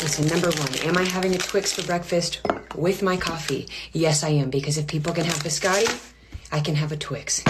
Listen, number one, am I having a Twix for breakfast with my coffee? Yes, I am, because if people can have biscotti, I can have a Twix.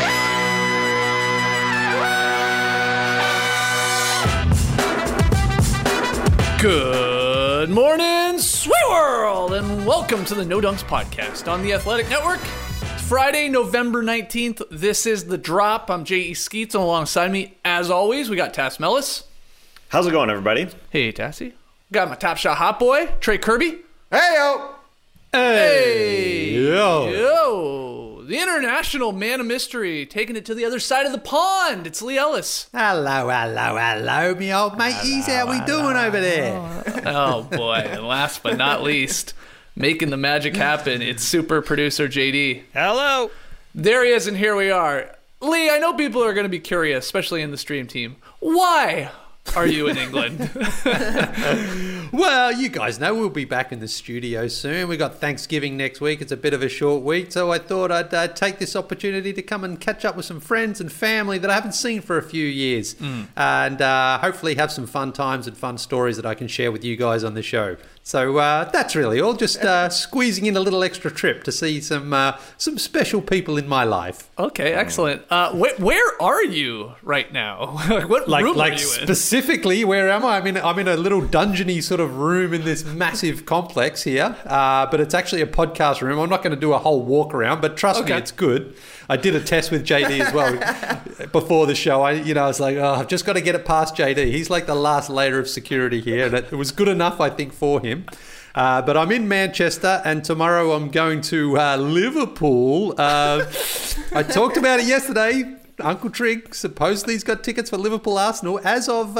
Good morning, sweet world, and welcome to the No Dunks podcast on the Athletic Network. It's Friday, November 19th. This is The Drop. I'm J.E. Skeets, and alongside me, as always, we got Tass Mellis. How's it going, everybody? Hey, Tassie. Got my Top Shot hot boy, Trey Kirby. Hey-yo! Hey! Yo! Yo! The international man of mystery, taking it to the other side of the pond. It's Lee Ellis. Hello, me old mateys. How we doing over there? Oh, boy. And last but not least, making the magic happen, it's super producer JD. Hello. There he is, and here we are. Lee, I know people are going to be curious, especially in the stream team. Why are you in England? Well, you guys know we'll be back in the studio soon. We got Thanksgiving next week. It's a bit of a short week, so I thought I'd take this opportunity to come and catch up with some friends and family that I haven't seen for a few years, and hopefully have some fun times and fun stories that I can share with you guys on the show. So that's really all. Just squeezing in a little extra trip to see some special people in my life. Okay, excellent. Where are you right now? What room are you in? Specifically, where am I? I'm in a little dungeony sort of room in this massive complex here, but it's actually a podcast room. I'm not going to do a whole walk around, but trust me, it's good. I did a test with JD as well before the show. I was like, I've just got to get it past JD. He's like the last layer of security here, and it was good enough, I think, for him. But I'm in Manchester, and tomorrow I'm going to Liverpool. I talked about it yesterday. Uncle Trig supposedly he's got tickets for Liverpool Arsenal as of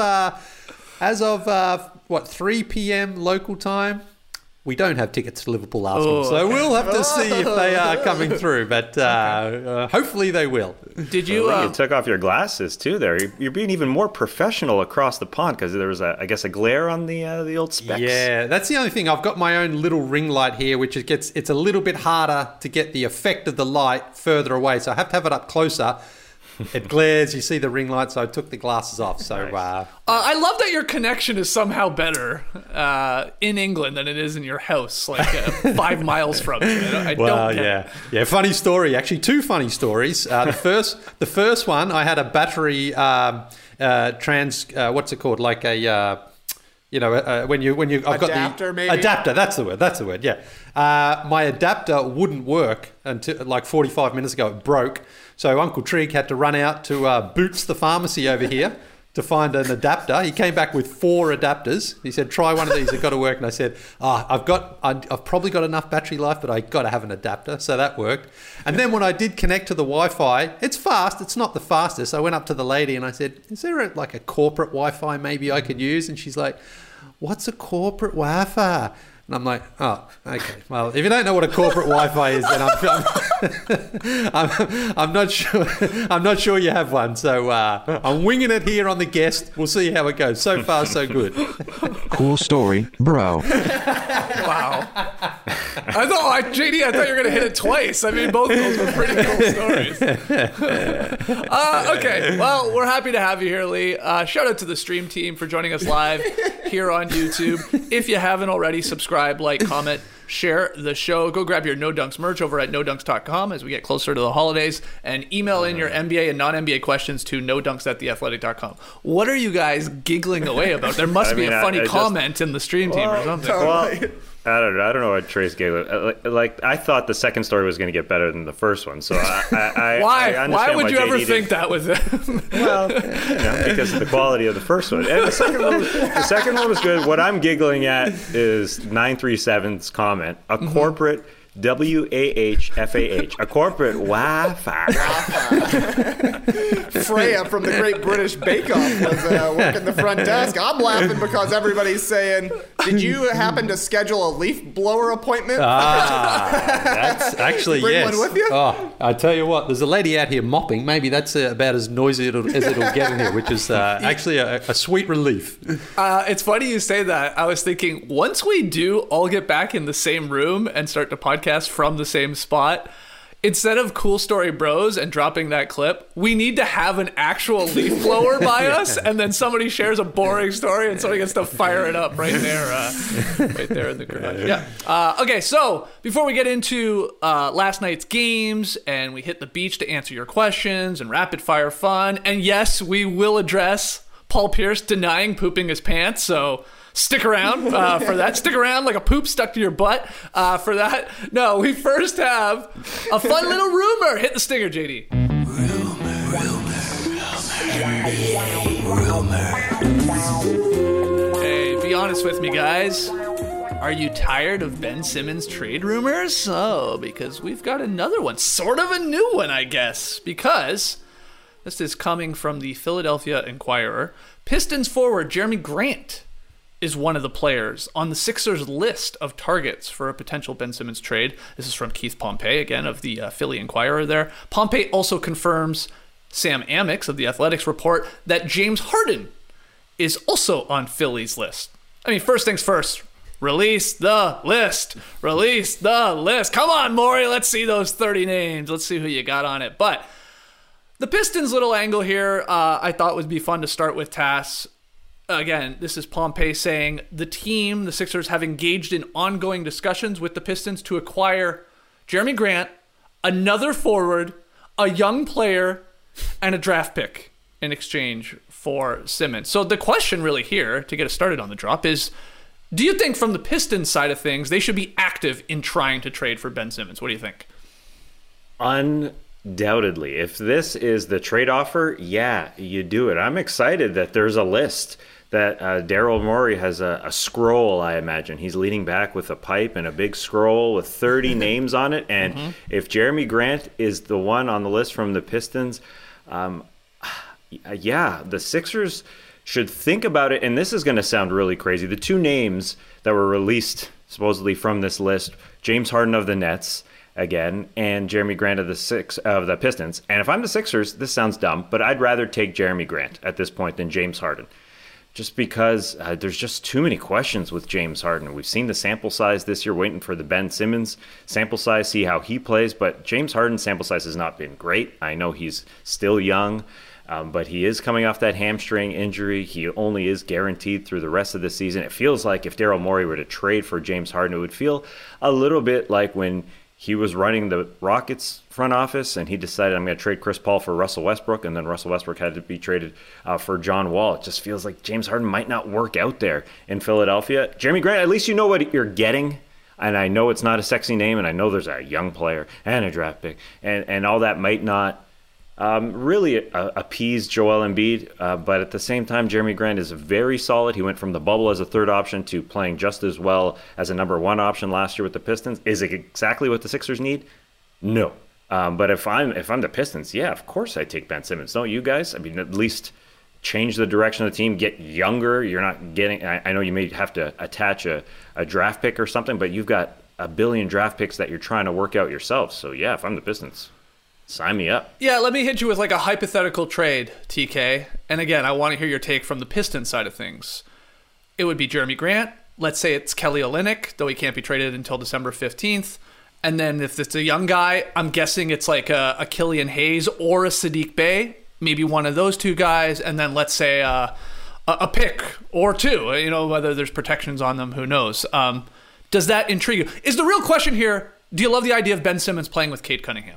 3 p.m. local time. We don't have tickets to Liverpool Arsenal, so we'll have to see if they are coming through. But hopefully they will. Did you? You took off your glasses too. There, you're being even more professional across the pond because there was, I guess, a glare on the old specs. Yeah, that's the only thing. I've got my own little ring light here, which it's a little bit harder to get the effect of the light further away. So I have to have it up closer. It glares. You see the ring light, so I took the glasses off. So I love that your connection is somehow better in England than it is in your house, like 5 miles from you. I don't get it. Funny story. Actually, 2 funny stories. The first one, I had a battery what's it called? Like a when you I've got adapter, maybe? Adapter. That's the word. Yeah. My adapter wouldn't work until like 45 minutes ago. It broke. So Uncle Trig had to run out to Boots the pharmacy over here to find an adapter. He came back with 4 adapters. He said, "Try one of these. It's got to work." And I said, I've probably got enough battery life, but I got to have an adapter." So that worked. And then when I did connect to the Wi-Fi, it's fast. It's not the fastest. I went up to the lady and I said, "Is there a corporate Wi-Fi maybe I could use?" And she's like, "What's a corporate Wi-Fi?" And I'm like, "Oh, okay. Well, if you don't know what a corporate Wi-Fi is, then I'm not sure. I'm not sure you have one. So I'm winging it here on the guest. We'll see how it goes. So far, so good." Cool story, bro. Wow. I thought you were going to hit it twice. I mean, both of those were pretty cool stories. Okay, well, we're happy to have you here, Lee. Shout out to the stream team for joining us live here on YouTube. If you haven't already, subscribe, like, comment, share the show. Go grab your No Dunks merch over at nodunks.com as we get closer to the holidays, and email in your NBA and non-NBA questions to nodunks@theathletic.com. What are you guys giggling away about? There must be a funny comment in the stream team or something. Well, I don't know what Trey's giggling. Like, I thought the second story was going to get better than the first one. So why would you ever think that with him? Well, because of the quality of the first one. And the second one was good. What I'm giggling at is 937's comment. A corporate WAHFAH, a corporate Wi-Fi. Freya from the Great British Bake Off was working the front desk. I'm laughing because everybody's saying, "Did you happen to schedule a leaf blower appointment?" That's actually Bring yes. one with you? Oh, I tell you what, there's a lady out here mopping. Maybe that's about as noisy as it'll get in here, which is actually a sweet relief. It's funny you say that. I was thinking, once we do all get back in the same room and start to podcast from the same spot, instead of Cool Story Bros and dropping that clip, we need to have an actual leaf blower by us, and then somebody shares a boring story and somebody gets to fire it up right there in the garage. Yeah. Okay, so before we get into last night's games and we hit the beach to answer your questions and rapid fire fun, and yes, we will address Paul Pierce denying pooping his pants, so stick around for that. Stick around like a poop stuck to your butt for that. No, we first have a fun little rumor. Hit the stinger, JD. Hey, be honest with me, guys. Are you tired of Ben Simmons trade rumors? Oh, because we've got another one. Sort of a new one, I guess. Because this is coming from the Philadelphia Inquirer. Pistons forward Jeremy Grant is one of the players on the Sixers list of targets for a potential Ben Simmons trade. This is from Keith Pompey, again, of the Philly Inquirer there. Pompey also confirms Sam Amick's of the Athletics report that James Harden is also on Philly's list. I mean, first things first, release the list. Release the list. Come on, Maury, let's see those 30 names. Let's see who you got on it. But the Pistons' little angle here, I thought would be fun to start with, Tass. Again, this is Pompey saying the team, the Sixers, have engaged in ongoing discussions with the Pistons to acquire Jeremy Grant, another forward, a young player, and a draft pick in exchange for Simmons. So the question really here, to get us started on the drop, is do you think from the Pistons side of things, they should be active in trying to trade for Ben Simmons? What do you think? Undoubtedly. If this is the trade offer, yeah, you do it. I'm excited that there's a list, that Daryl Morey has a scroll, I imagine. He's leaning back with a pipe and a big scroll with 30 names on it. And if Jeremy Grant is the one on the list from the Pistons, yeah, the Sixers should think about it. And this is going to sound really crazy. The two names that were released supposedly from this list, James Harden of the Nets, again, and Jeremy Grant of the Pistons. And if I'm the Sixers, this sounds dumb, but I'd rather take Jeremy Grant at this point than James Harden. Just because there's just too many questions with James Harden. We've seen the sample size this year, waiting for the Ben Simmons sample size, see how he plays. But James Harden's sample size has not been great. I know he's still young, but he is coming off that hamstring injury. He only is guaranteed through the rest of the season. It feels like if Daryl Morey were to trade for James Harden, it would feel a little bit like when he was running the Rockets front office and he decided, I'm going to trade Chris Paul for Russell Westbrook, and then Russell Westbrook had to be traded for John Wall. It just feels like James Harden might not work out there in Philadelphia. Jeremy Grant, at least you know what you're getting. And I know it's not a sexy name, and I know there's a young player and a draft pick, and all that might not really appease Joel Embiid. But at the same time, Jeremy Grant is very solid. He went from the bubble as a third option to playing just as well as a number one option last year with the Pistons. Is it exactly what the Sixers need? No. But if I'm the Pistons, yeah, of course I take Ben Simmons. Don't you guys? I mean, at least change the direction of the team, get younger. You're not getting, I know you may have to attach a draft pick or something, but you've got a billion draft picks that you're trying to work out yourself. So yeah, if I'm the Pistons, sign me up. Yeah, let me hit you with like a hypothetical trade, TK. And again, I want to hear your take from the Pistons side of things. It would be Jeremy Grant. Let's say it's Kelly Olynyk, though he can't be traded until December 15th. And then if it's a young guy, I'm guessing it's like a Killian Hayes or a Sadiq Bey, maybe one of those two guys. And then let's say a pick or two, you know, whether there's protections on them, who knows. Does that intrigue you? Is the real question here, do you love the idea of Ben Simmons playing with Cade Cunningham?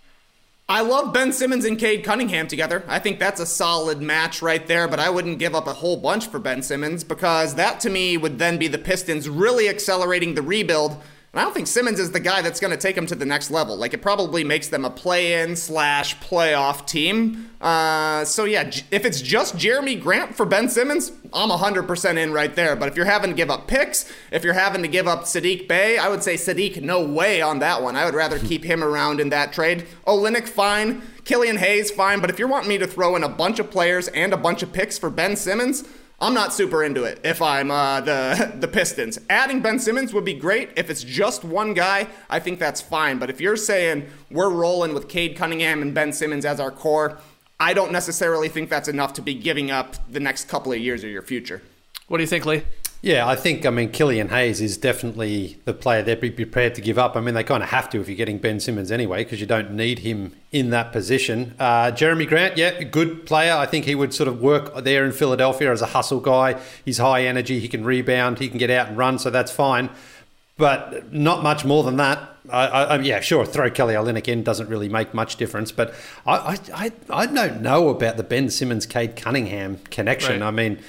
I love Ben Simmons and Cade Cunningham together. I think that's a solid match right there, but I wouldn't give up a whole bunch for Ben Simmons because that to me would then be the Pistons really accelerating the rebuild. And I don't think Simmons is the guy that's going to take them to the next level. Like, it probably makes them a play-in/playoff team. So, yeah, if it's just Jeremy Grant for Ben Simmons, I'm 100% in right there. But if you're having to give up picks, if you're having to give up Sadiq Bey, I would say Sadiq, no way on that one. I would rather keep him around in that trade. Olynyk, fine. Killian Hayes, fine. But if you're wanting me to throw in a bunch of players and a bunch of picks for Ben Simmons, I'm not super into it if I'm the Pistons. Adding Ben Simmons would be great. If it's just one guy, I think that's fine. But if you're saying we're rolling with Cade Cunningham and Ben Simmons as our core, I don't necessarily think that's enough to be giving up the next couple of years of your future. What do you think, Lee? Yeah, I think, Killian Hayes is definitely the player they'd be prepared to give up. They kind of have to if you're getting Ben Simmons anyway, because you don't need him in that position. Jeremy Grant, yeah, good player. I think he would sort of work there in Philadelphia as a hustle guy. He's high energy, he can rebound, he can get out and run, so that's fine. But not much more than that. Yeah, sure, throw Kelly Olynyk in doesn't really make much difference. But I don't know about the Ben Simmons, Cade Cunningham connection. Right.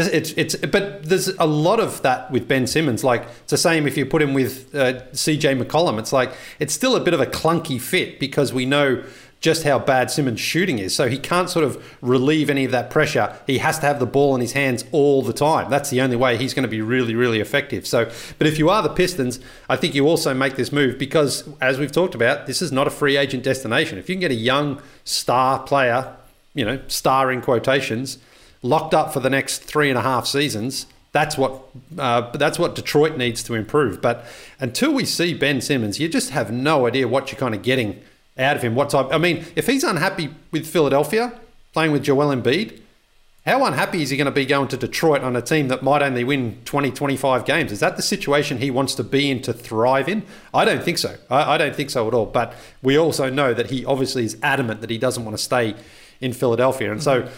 But there's a lot of that with Ben Simmons. Like, it's the same if you put him with CJ McCollum. It's like, it's still a bit of a clunky fit because we know just how bad Simmons' shooting is. So he can't sort of relieve any of that pressure. He has to have the ball in his hands all the time. That's the only way he's going to be really, really effective. So, but if you are the Pistons, I think you also make this move because, as we've talked about, this is not a free agent destination. If you can get a young star player, star in quotations, locked up for the next 3.5 seasons, that's what Detroit needs to improve. But until we see Ben Simmons, you just have no idea what you're kind of getting out of him. If he's unhappy with Philadelphia, playing with Joel Embiid, how unhappy is he going to be going to Detroit on a team that might only win 20, 25 games? Is that the situation he wants to be in to thrive in? I don't think so. I don't think so at all. But we also know that he obviously is adamant that he doesn't want to stay in Philadelphia. And so,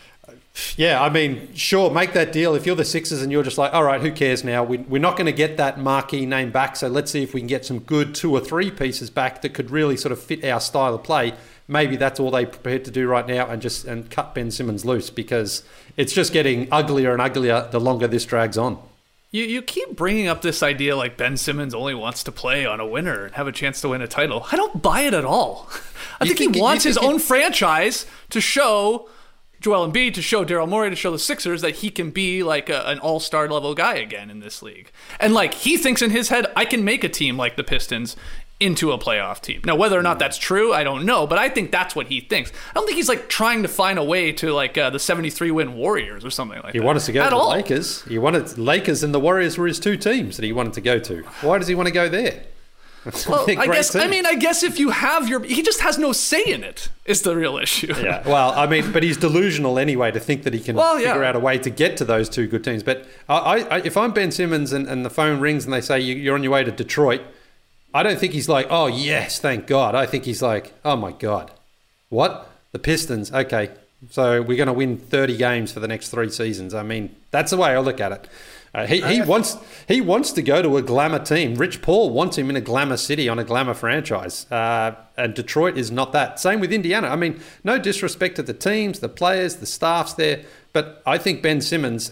yeah, sure, make that deal. If you're the Sixers and you're just like, all right, who cares now? We're not going to get that marquee name back, so let's see if we can get some good 2 or 3 pieces back that could really sort of fit our style of play. Maybe that's all they're prepared to do right now and cut Ben Simmons loose because it's just getting uglier and uglier the longer this drags on. You keep bringing up this idea like Ben Simmons only wants to play on a winner and have a chance to win a title. I don't buy it at all. I think he wants his own franchise to show Joel Embiid, to show Daryl Morey, to show the Sixers that he can be like an all-star level guy again in this league. And like he thinks in his head, I can make a team like the Pistons into a playoff team. Now, whether or not that's true, I don't know, but I think that's what he thinks. I don't think he's like trying to find a way to like the 73-win Warriors or something like that. He wanted to go to the Lakers. He wanted Lakers and the Warriors were his 2 teams that he wanted to go to. Why does he want to go there? Well, I guess if you have he just has no say in it is the real issue. Yeah. Well, but he's delusional anyway to think that he can figure out a way to get to those 2 good teams. But if I'm Ben Simmons and the phone rings and they say you're on your way to Detroit, I don't think he's like, oh yes, thank God. I think he's like, oh my God, what? The Pistons? Okay, so we're going to win 30 games for the next 3 seasons. That's the way I look at it. He wants to go to a glamour team. Rich Paul wants him in a glamour city on a glamour franchise. And Detroit is not that. Same with Indiana. No disrespect to the teams, the players, the staffs there. But I think Ben Simmons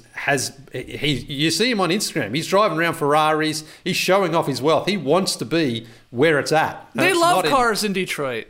you see him on Instagram. He's driving around Ferraris. He's showing off his wealth. He wants to be where it's at. They love cars in Detroit.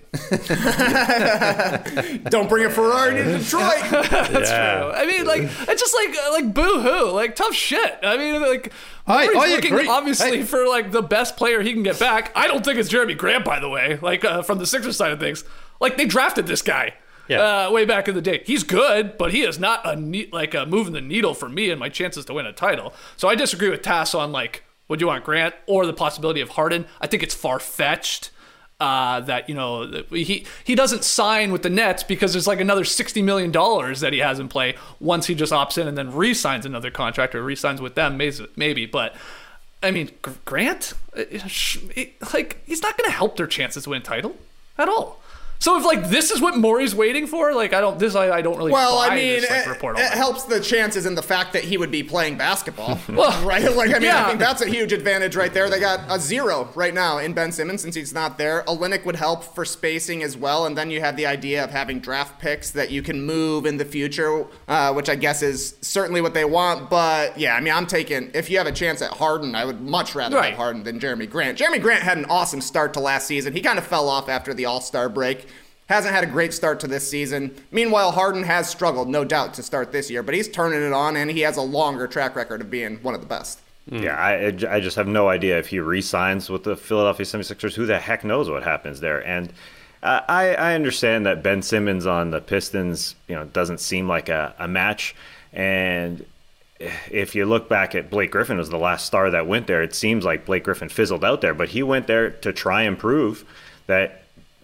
Don't bring a Ferrari to Detroit. That's true. It's just like boo-hoo. Like, tough shit. He's looking obviously for like the best player he can get back. I don't think it's Jeremy Grant, by the way, from the Sixers side of things. Like, they drafted this guy. Yeah. Way back in the day. He's good, but he is not moving the needle for me and my chances to win a title. So I disagree with Tass on would you want Grant or the possibility of Harden? I think it's far-fetched that he doesn't sign with the Nets because there's like another $60 million that he has in play once he just opts in and then re-signs another contract or re-signs with them maybe. But Grant, he's not going to help their chances to win a title at all. So if this is what Morey's waiting for, I don't really buy this report. It helps the chances in the fact that he would be playing basketball, right? I think that's a huge advantage right there. They got a 0 right now in Ben Simmons since he's not there. Olynyk would help for spacing as well, and then you have the idea of having draft picks that you can move in the future, which I guess is certainly what they want. But yeah, I'm taking, if you have a chance at Harden, I would much rather have Harden than Jeremy Grant. Jeremy Grant had an awesome start to last season. He kind of fell off after the All-Star break. Hasn't had a great start to this season. Meanwhile, Harden has struggled, no doubt, to start this year, but he's turning it on, and he has a longer track record of being one of the best. Yeah, I just have no idea if he re-signs with the Philadelphia 76ers. Who the heck knows what happens there? And I understand that Ben Simmons on the Pistons, doesn't seem like a match. And if you look back at Blake Griffin was the last star that went there, it seems like Blake Griffin fizzled out there, but he went there to try and prove that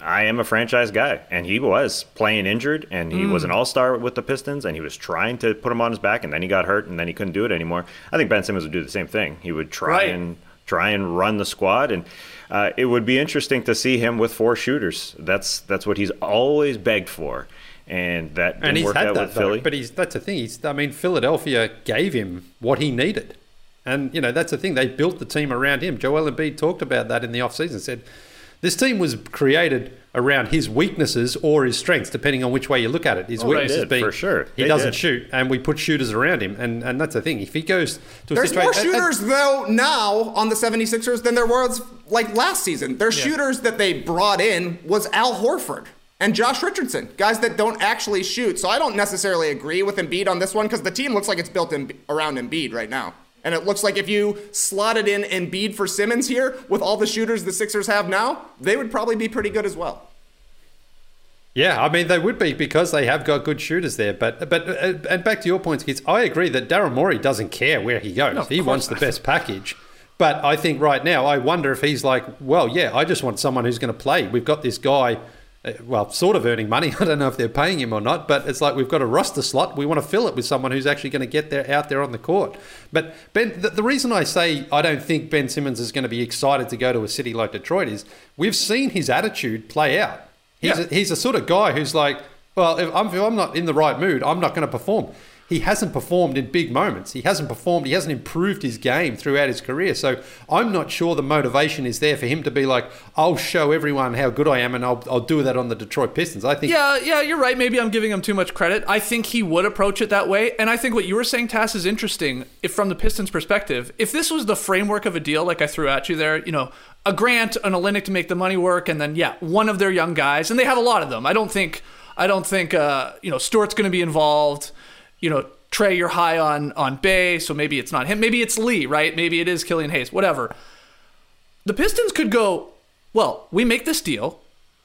I am a franchise guy. And he was playing injured, and he was an all-star with the Pistons, and he was trying to put him on his back, and then he got hurt, and then he couldn't do it anymore. I think Ben Simmons would do the same thing. He would try and run the squad, and it would be interesting to see him with 4 shooters. That's what he's always begged for. And that didn't work out with Philly. But that's the thing. Philadelphia gave him what he needed. And, that's the thing. They built the team around him. Joel Embiid talked about that in the offseason, said this team was created around his weaknesses or his strengths, depending on which way you look at it. His weaknesses being for sure. He doesn't shoot, and we put shooters around him. And that's the thing. If he goes to There's more shooters, though, now on the 76ers than there was, last season. Their shooters that they brought in was Al Horford and Josh Richardson, guys that don't actually shoot. So I don't necessarily agree with Embiid on this one because the team looks like it's built around Embiid right now. And it looks like if you slotted in Embiid for Simmons here with all the shooters the Sixers have now, they would probably be pretty good as well. Yeah, they would be because they have got good shooters there. But and back to your points, kids, I agree that Daryl Morey doesn't care where he goes. No, he wants the best package. But I think right now, I wonder if he's like, well, yeah, I just want someone who's going to play. We've got this guy, sort of earning money. I don't know if they're paying him or not, but it's like we've got a roster slot. We want to fill it with someone who's actually going to get out there on the court. But Ben, the reason I say I don't think Ben Simmons is going to be excited to go to a city like Detroit is we've seen his attitude play out. He's a sort of guy who's like, well, if I'm not in the right mood, I'm not going to perform. He hasn't performed in big moments. He hasn't improved his game throughout his career. So I'm not sure the motivation is there for him to be like, I'll show everyone how good I am and I'll do that on the Detroit Pistons. I think. Yeah, you're right. Maybe I'm giving him too much credit. I think he would approach it that way. And I think what you were saying, Tass, is interesting if from the Pistons perspective. If this was the framework of a deal like I threw at you there, a Grant, an Olynyk to make the money work, and then, one of their young guys. And they have a lot of them. I don't think Stewart's going to be involved. Trey, you're high on Bay, so maybe it's not him. Maybe it's Lee, right? Maybe it is Killian Hayes, whatever. The Pistons could go, well, we make this deal,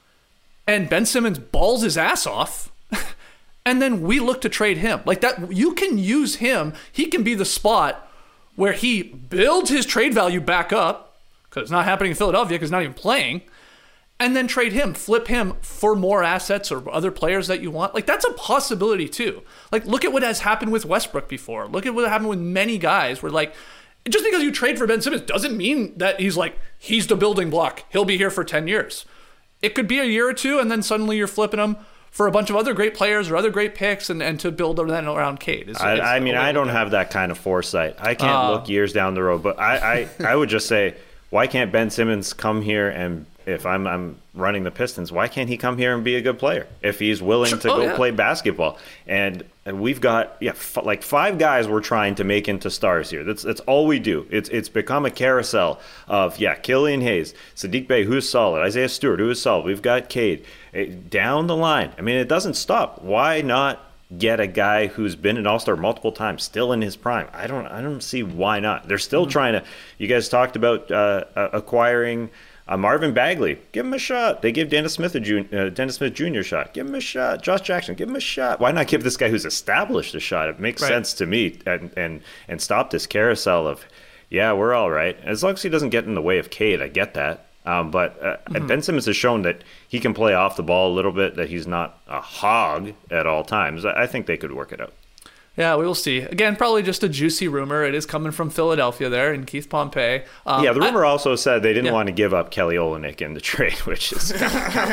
and Ben Simmons balls his ass off, and then we look to trade him. Like that, you can use him. He can be the spot where he builds his trade value back up, because it's not happening in Philadelphia, because he's not even playing, and then trade him, flip him for more assets or other players that you want. Like, that's a possibility, too. Like, look at what has happened with Westbrook before. Look at what happened with many guys where, just because you trade for Ben Simmons doesn't mean that he's the building block. He'll be here for 10 years. It could be a year or two, and then suddenly you're flipping him for a bunch of other great players or other great picks and to build around Cade. I don't have that kind of foresight. I can't look years down the road, but I would just say, why can't Ben Simmons come here and if I'm running the Pistons, why can't he come here and be a good player if he's willing to go play basketball? And we've got 5 guys we're trying to make into stars here. That's all we do. It's become a carousel of Killian Hayes, Saddiq Bey, who's solid, Isaiah Stewart, who is solid. We've got Cade down the line. It doesn't stop. Why not get a guy who's been an all-star multiple times, still in his prime? I don't see why not. They're still trying to. You guys talked about acquiring Marvin Bagley. Give him a shot. They give Dennis Smith Jr. a shot. Give him a shot. Josh Jackson, give him a shot. Why not give this guy who's established a shot? It makes sense to me, and stop this carousel of, we're all right. As long as he doesn't get in the way of Cade, I get that. But Ben Simmons has shown that he can play off the ball a little bit, that he's not a hog at all times. I think they could work it out. Yeah, we will see. Again, probably just a juicy rumor. It is coming from Philadelphia there in Keith Pompey. The rumor also said they didn't want to give up Kelly Olynyk in the trade, which is that's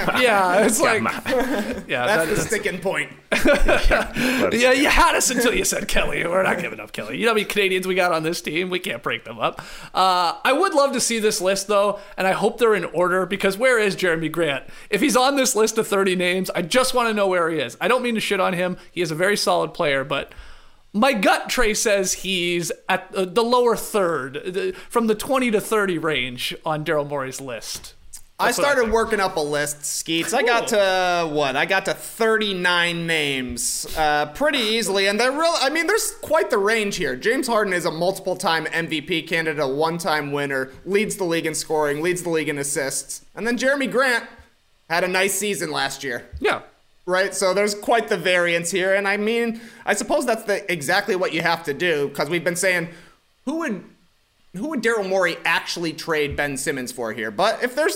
the sticking point. You had us until you said Kelly. We're not giving up Kelly. You know how many Canadians we got on this team? We can't break them up. I would love to see this list, though, and I hope they're in order, because where is Jeremy Grant? If he's on this list of 30 names, I just want to know where he is. I don't mean to shit on him. He is a very solid player, but my gut, Trey, says he's at the lower third, from the 20 to 30 range on Daryl Morey's list. I started working up a list, Skeets. Cool. I got to 39 names pretty easily, and there's quite the range here. James Harden is a multiple-time MVP candidate, a one-time winner, leads the league in scoring, leads the league in assists. And then Jeremy Grant had a nice season last year. Yeah. Right, so there's quite the variance here, and I suppose that's exactly what you have to do, because we've been saying, who would Daryl Morey actually trade Ben Simmons for here? But if there's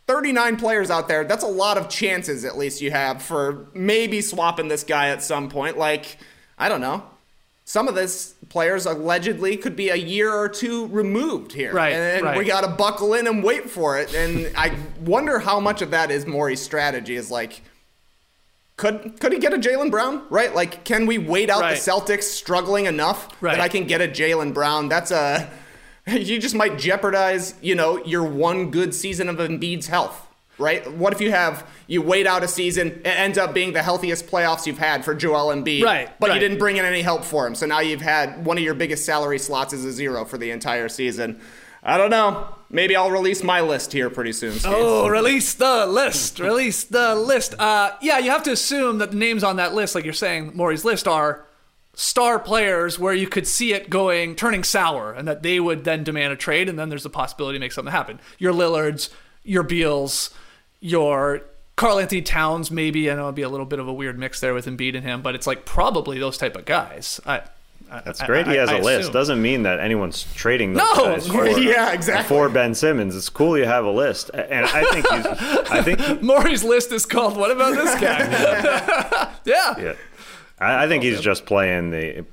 39 players out there. That's a lot of chances, at least you have, for maybe swapping this guy at some point. Like, I don't know. Some of this players allegedly could be a year or two removed here. Right, And right. we got to buckle in and wait for it. And I wonder how much of that is Morey's strategy is like, could he get a Jaylen Brown? Right? Like, can we wait out Right. the Celtics struggling enough Right. that I can get a Jaylen Brown? You just might jeopardize, your one good season of Embiid's health, right? What if you wait out a season, it ends up being the healthiest playoffs you've had for Joel Embiid, Right, but right. you didn't bring in any help for him, so now you've had one of your biggest salary slots as a zero for the entire season. I don't know. Maybe I'll release my list here pretty soon, Steve. Oh, release the list. Release the list. Yeah, you have to assume that the names on that list, like you're saying, Maury's list, are star players where you could see it turning sour, and that they would then demand a trade, and then there's a possibility to make something happen. Your Lillards, your Beals, your Karl Anthony Towns, maybe. I know it'd be a little bit of a weird mix there with Embiid and him, but it's like probably those type of guys. That's great. He has a list. assume. Doesn't mean that anyone's trading those No, guys of course. Yeah, exactly. for Ben Simmons. It's cool you have a list, and I think Maury's list is called, what about this guy? Yeah. I think he's just playing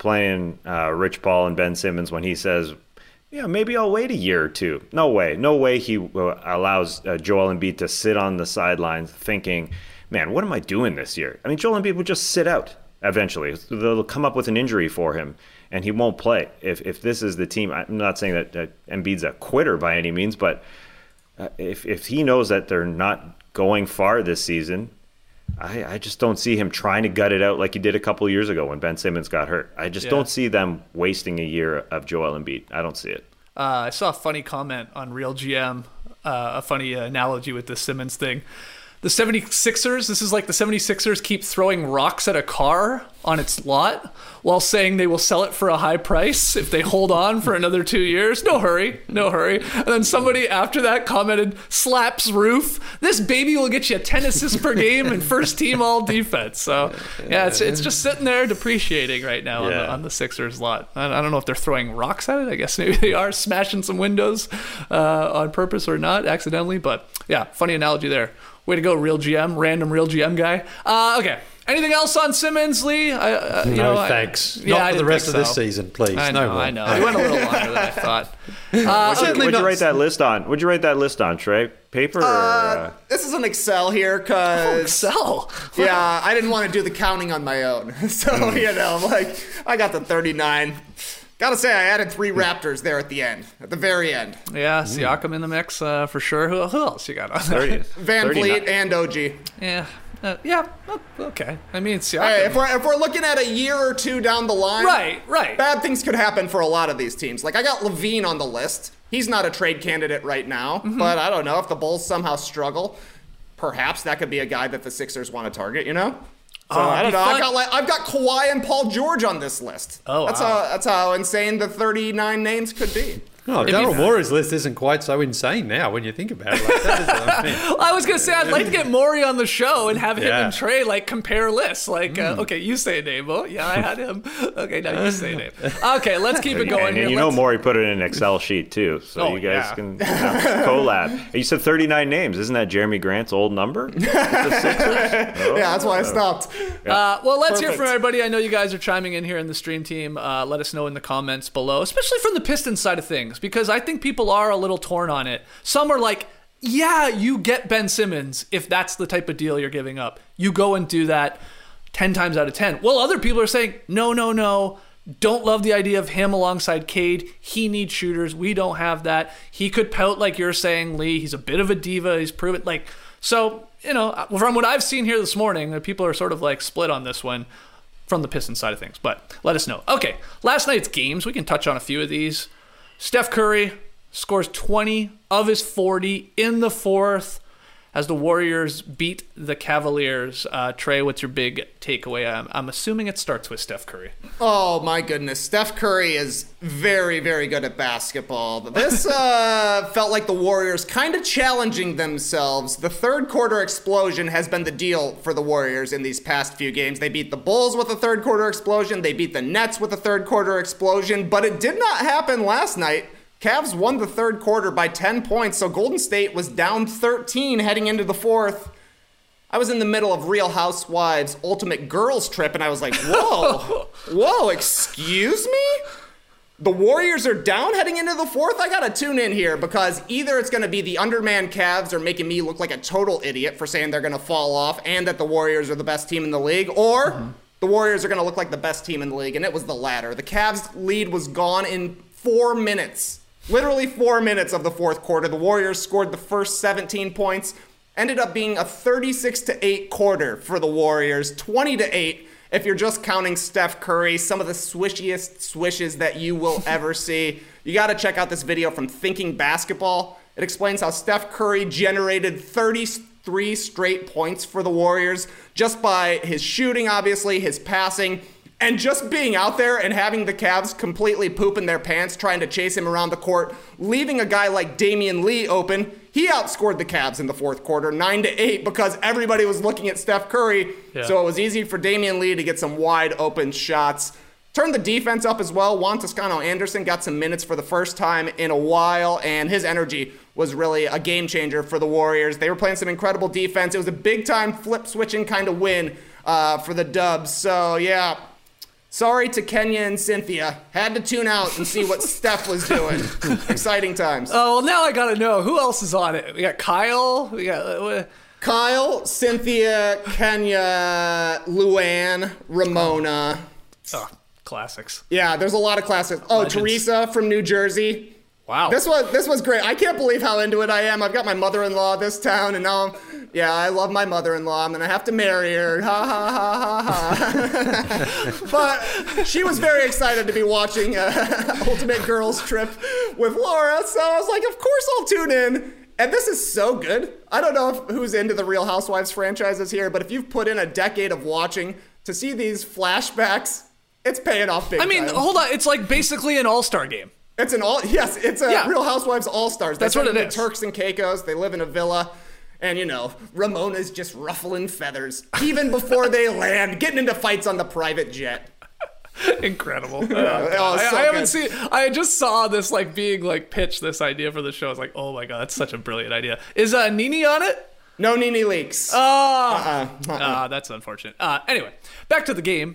Rich Paul and Ben Simmons when he says, yeah, maybe I'll wait a year or two. No way he allows Joel Embiid to sit on the sidelines thinking, man, what am I doing this year? I mean, Joel Embiid would just sit out eventually. They'll come up with an injury for him, and he won't play. If this is the team, I'm not saying that Embiid's a quitter by any means, but if he knows that they're not going far this season, I just don't see him trying to gut it out like he did a couple of years ago when Ben Simmons got hurt. I just don't see them wasting a year of Joel Embiid. I don't see it. I saw a funny comment on Real GM, a funny analogy with the Simmons thing. The 76ers, this is like the 76ers keep throwing rocks at a car on its lot while saying they will sell it for a high price if they hold on for another 2 years. No hurry. And then somebody after that commented, slaps roof. This baby will get you 10 assists per game and first team all defense. So yeah, it's just sitting there depreciating right now on the Sixers lot. I don't know if they're throwing rocks at it. I guess maybe they are smashing some windows on purpose or not accidentally. But yeah, funny analogy there. Way to go, Real GM, random Real GM guy. Okay. Anything else on Simmons, Lee? Thanks. Not for the rest of this season, please. I No know, more. I know. It went a little longer than I thought. What'd you write that list on? What'd you write that list on, Trey? Paper or? This is an Excel here, because Excel. yeah, I didn't want to do the counting on my own. So, I got the 39. Gotta say, I added 3 Raptors there at the very end. Yeah, Siakam in the mix for sure. Who else you got on there? 30, Van 39. Fleet and OG. Yeah. Okay. I mean, Siakam. Hey, if we're looking at a year or two down the line, Right. bad things could happen for a lot of these teams. Like, I got Levine on the list. He's not a trade candidate right now, but I don't know if the Bulls somehow struggle. Perhaps that could be a guy that the Sixers want to target. So I don't know. I've got Kawhi and Paul George on this list. Oh, that's how insane the 39 names could be. Oh, Daryl Morey's list isn't quite so insane now when you think about it. Like that is, I was gonna say I'd like to get Maury on the show and have him Yeah. and Trey compare lists. Okay, you say a name. Oh, yeah, I had him. Okay, now you say a name. Okay, let's keep it going And here. you know Maury put it in an Excel sheet too, so you guys can collab. You said 39 names. Isn't that Jeremy Grant's old number? Yeah, that's why I stopped. Well, let's hear Perfect. from everybody. I know you guys are chiming in here in the stream team. Let us know in the comments below, especially from the Pistons side of things, because I think people are a little torn on it. Some are like, yeah, you get Ben Simmons if that's the type of deal you're giving up. You go and do that 10 times out of 10. Well, other people are saying, no. Don't love the idea of him alongside Cade. He needs shooters. We don't have that. He could pout like you're saying, Lee. He's a bit of a diva. He's proven so, from what I've seen here this morning, people are sort of split on this one from the Pistons side of things. But let us know. Okay, last night's games. We can touch on a few of these. Steph Curry scores 20 of his 40 in the fourth as the Warriors beat the Cavaliers. Trey, what's your big takeaway? I'm assuming it starts with Steph Curry. Oh, my goodness. Steph Curry is very, very good at basketball. This felt like the Warriors kind of challenging themselves. The third quarter explosion has been the deal for the Warriors in these past few games. They beat the Bulls with a third quarter explosion. They beat the Nets with a third quarter explosion. But it did not happen last night Cavs won the third quarter by 10 points, so Golden State was down 13 heading into the fourth. I was in the middle of Real Housewives Ultimate Girls Trip, and I was like, whoa, excuse me? The Warriors are down heading into the fourth? I gotta tune in here, because either it's gonna be the undermanned Cavs are making me look like a total idiot for saying they're gonna fall off and that the Warriors are the best team in the league, or the Warriors are gonna look like the best team in the league, and it was the latter. The Cavs lead was gone in 4 minutes. Literally 4 minutes of the fourth quarter. The Warriors scored the first 17 points. Ended up being a 36-8 quarter for the Warriors. 20-8 if you're just counting Steph Curry. Some of the swishiest swishes that you will ever see. You got to check out this video from Thinking Basketball. It explains how Steph Curry generated 33 straight points for the Warriors just by his shooting, obviously, his passing, and just being out there and having the Cavs completely pooping their pants trying to chase him around the court, leaving a guy like Damian Lee open. He outscored the Cavs in the fourth quarter, 9-8, because everybody was looking at Steph Curry. Yeah. So it was easy for Damian Lee to get some wide open shots. Turned the defense up as well. Juan Toscano-Anderson got some minutes for the first time in a while, and his energy was really a game changer for the Warriors. They were playing some incredible defense. It was a big-time flip-switching kind of win for the Dubs. So, yeah. Sorry to Kenya and Cynthia. Had to tune out and see what Steph was doing. Exciting times. Oh, well, now I got to know. Who else is on it? We got Kyle. We got Kyle, Cynthia, Kenya, Luann, Ramona. Oh, classics. Yeah, there's a lot of classics. Oh, Legends. Teresa from New Jersey. Wow. This was great. I can't believe how into it I am. I've got my mother-in-law this town, and now I love my mother-in-law. I'm going to have to marry her. Ha, ha, ha, ha, ha. But she was very excited to be watching Ultimate Girls Trip with Laura, so I was like, of course I'll tune in. And this is so good. I don't know who's into the Real Housewives franchises here, but if you've put in a decade of watching to see these flashbacks, it's paying off big time. Hold on. It's like basically an all-star game. It's a Real Housewives All-Stars. That's what it is. Turks and Caicos. They live in a villa. And, Ramona's just ruffling feathers. Even before they land, getting into fights on the private jet. Incredible. I haven't seen. I just saw this being pitched, this idea for the show. I was like, oh my God, that's such a brilliant idea. Is Nene on it? No Nene Leakes. That's unfortunate. Anyway, back to the game.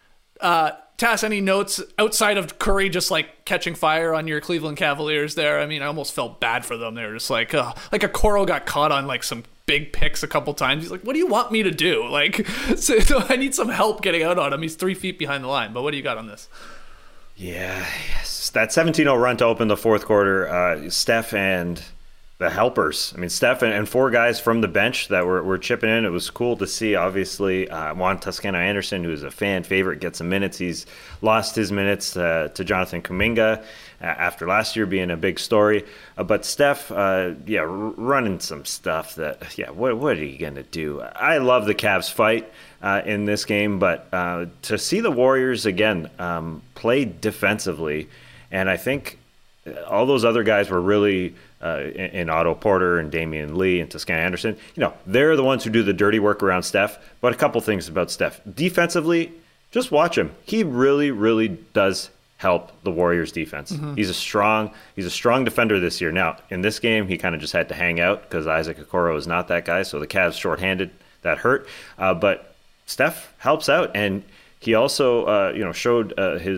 Tass, any notes outside of Curry just catching fire on your Cleveland Cavaliers there? I mean, I almost felt bad for them. They were just like Okoro got caught on some big picks a couple times. He's like, what do you want me to do? So I need some help getting out on him. He's 3 feet behind the line. But what do you got on this? Yeah, yes. That 17-0 run to open the fourth quarter, Steph and the helpers. I mean, Steph and 4 guys from the bench that were chipping in. It was cool to see, obviously. Juan Toscano-Anderson, who is a fan favorite, gets some minutes. He's lost his minutes to Jonathan Kuminga after last year being a big story. But Steph, running some stuff that, what are you going to do? I love the Cavs fight in this game, but to see the Warriors, again, play defensively, and I think all those other guys were really in Otto Porter and Damian Lee and Toscano-Anderson. They're the ones who do the dirty work around Steph. But a couple things about Steph. Defensively, just watch him. He really, really does help the Warriors defense. Mm-hmm. He's a strong defender this year. Now, in this game, he kind of just had to hang out because Isaac Okoro is not that guy. So the Cavs shorthanded. That hurt. But Steph helps out. And he also, showed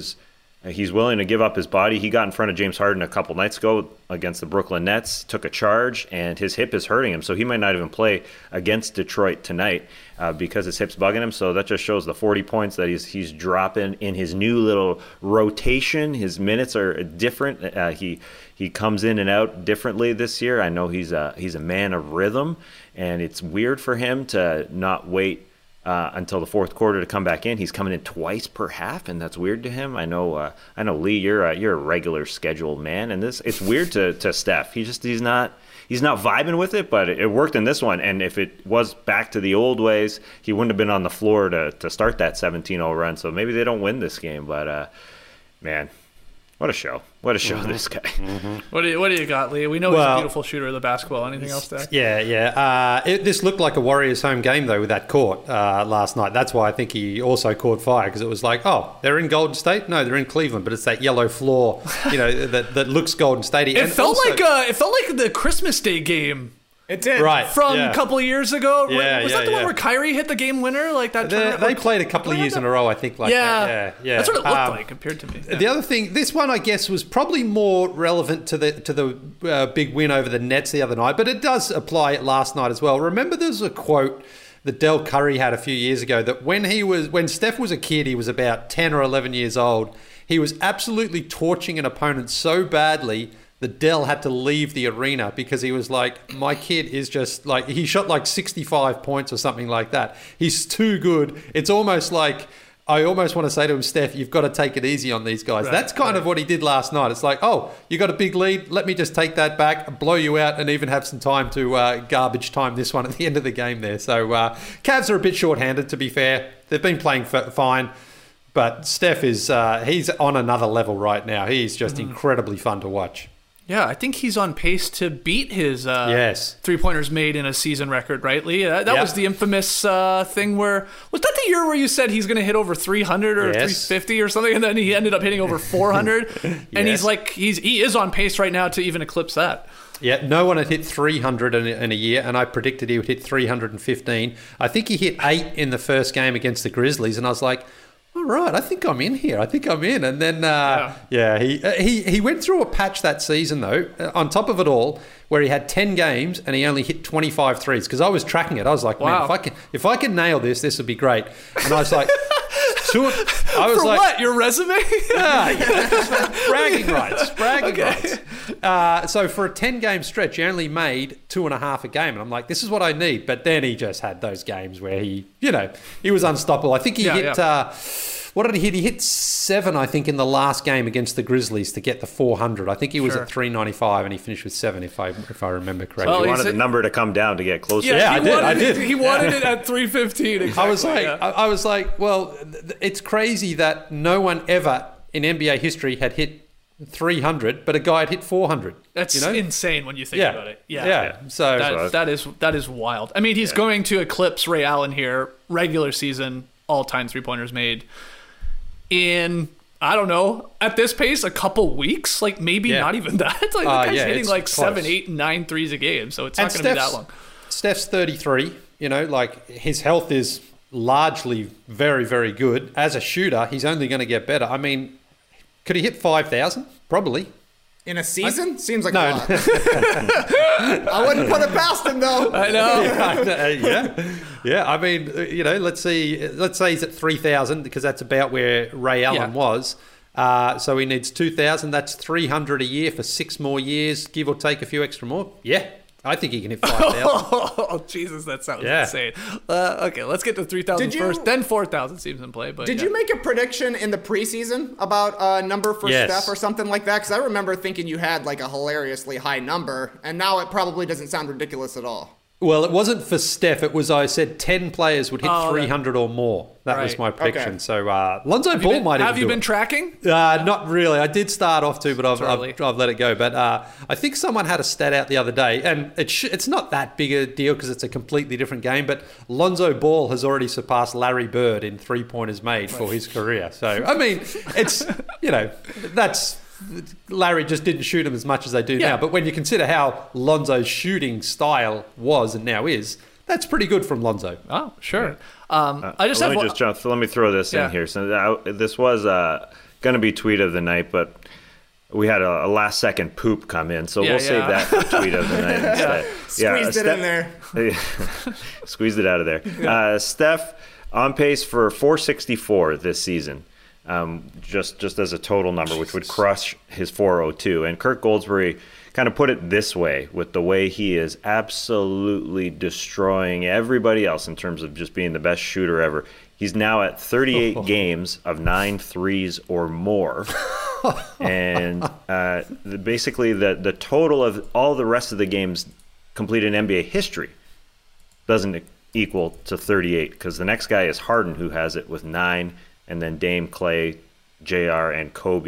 he's willing to give up his body. He got in front of James Harden a couple nights ago against the Brooklyn Nets, took a charge, and his hip is hurting him. So he might not even play against Detroit tonight because his hip's bugging him. So that just shows the 40 points that he's dropping in his new little rotation. His minutes are different. He comes in and out differently this year. I know he's a man of rhythm, and it's weird for him to not wait until the fourth quarter to come back in. He's coming in twice per half, and that's weird to him. I know, Lee, you're a regular scheduled man, and it's weird to Steph. He's not vibing with it, but it worked in this one. And if it was back to the old ways, he wouldn't have been on the floor to start that 17-0 run. So maybe they don't win this game, but man, What a show. What a show, this guy. What do you got, Lee? We know he's a beautiful shooter of the basketball. Anything else there? Yeah. This looked like a Warriors home game, though, with that court last night. That's why I think he also caught fire, because it was like, oh, they're in Golden State? No, they're in Cleveland, but it's that yellow floor, that looks Golden State. It felt like the Christmas Day game. It did. Right. From a couple of years ago. Yeah, was that the one where Kyrie hit the game winner? Like that. They played a couple of years in a row, I think. That. Yeah. That's what it looked like compared to me. Yeah. The other thing, this one I guess was probably more relevant to the big win over the Nets the other night, but it does apply last night as well. Remember, there's a quote that Del Curry had a few years ago that when Steph was a kid, he was about 10 or 11 years old. He was absolutely torching an opponent so badly that Dell had to leave the arena because he was like, my kid is just like, he shot like 65 points or something like that. He's too good. It's almost like, I almost want to say to him, Steph, you've got to take it easy on these guys. That's kind of what he did last night. It's like, oh, you got a big lead. Let me just take that back, blow you out, and even have some time to garbage time this one at the end of the game there. So Cavs are a bit short-handed, to be fair. They've been playing fine. But Steph is, he's on another level right now. He's just incredibly fun to watch. Yeah, I think he's on pace to beat his yes. three-pointers made in a season record, right, Lee? That was the infamous thing where... Was that the year where you said he's going to hit over 300 or 350 or something, and then he ended up hitting over 400? And he's like, he is on pace right now to even eclipse that. Yeah, no one had hit 300 in a year, and I predicted he would hit 315. I think he hit 8 in the first game against the Grizzlies, and I was like... All right, I think I'm in here. And then, he went through a patch that season, though, on top of it all, where he had 10 games and he only hit 25 threes. Because I was tracking it. I was like, man, if I can nail this would be great. And I was like... what? Your resume? Bragging rights. So for a 10-game stretch, he only made 2.5 a game. And I'm like, this is what I need. But then he just had those games where he was unstoppable. I think he hit... what did he hit? He hit 7, I think, in the last game against the Grizzlies to get the 400. I think he was at 395 and he finished with 7, if I remember correctly. Well, he wanted the number to come down to get closer. Yeah, I did. He wanted it at 315. Exactly. I was like, well, it's crazy that no one ever in NBA history had hit 300, but a guy had hit 400. That's insane when you think about it. Yeah. So that is wild. I mean, he's going to eclipse Ray Allen here, regular season, all-time three-pointers made. In, I don't know, at this pace, a couple weeks, like maybe not even that. Like the guy's hitting like close. 7, 8, 9 threes a game, so it's not going to be that long. Steph's 33, like his health is largely very, very good. As a shooter, he's only going to get better. I mean, could he hit 5,000? Probably. In a season? Seems like a lot. I wouldn't put it past him, though. I know. Yeah. I mean, let's say he's at 3,000 because that's about where Ray Allen was. So he needs 2,000. That's 300 a year for 6 more years, give or take a few extra more. Yeah. I think he can hit 5,000. Oh, Jesus, that sounds insane. Okay, let's get to 3,000 first, then 4,000 seems in play. But Did you make a prediction in the preseason about a number for Steph or something like that? Because I remember thinking you had like a hilariously high number, and now it probably doesn't sound ridiculous at all. Well, it wasn't for Steph. It was, I said 10 players would hit 300 or more. That was my prediction. Okay. So Lonzo Ball might have you been tracking? Not really. I did start off to, but I've let it go. But I think someone had a stat out the other day, and it's not that big a deal because it's a completely different game, but Lonzo Ball has already surpassed Larry Bird in three-pointers made for his career. So, I mean, it's, that's... Larry just didn't shoot him as much as they do now. But when you consider how Lonzo's shooting style was and now is, that's pretty good from Lonzo. Oh, sure. Let me throw this in here. So this was going to be tweet of the night, but we had a last second poop come in, so we'll save that for tweet of the night instead. Squeezed it in there. Squeezed it out of there. Steph on pace for 464 this season. Just as a total number, which would crush his 402. And Kirk Goldsberry kind of put it this way, with the way he is absolutely destroying everybody else in terms of just being the best shooter ever. He's now at 38 games of 9 threes or more. And basically the total of all the rest of the games completed in NBA history doesn't equal to 38, because the next guy is Harden, who has it with 9, and then Dame, Clay, JR, and Kobe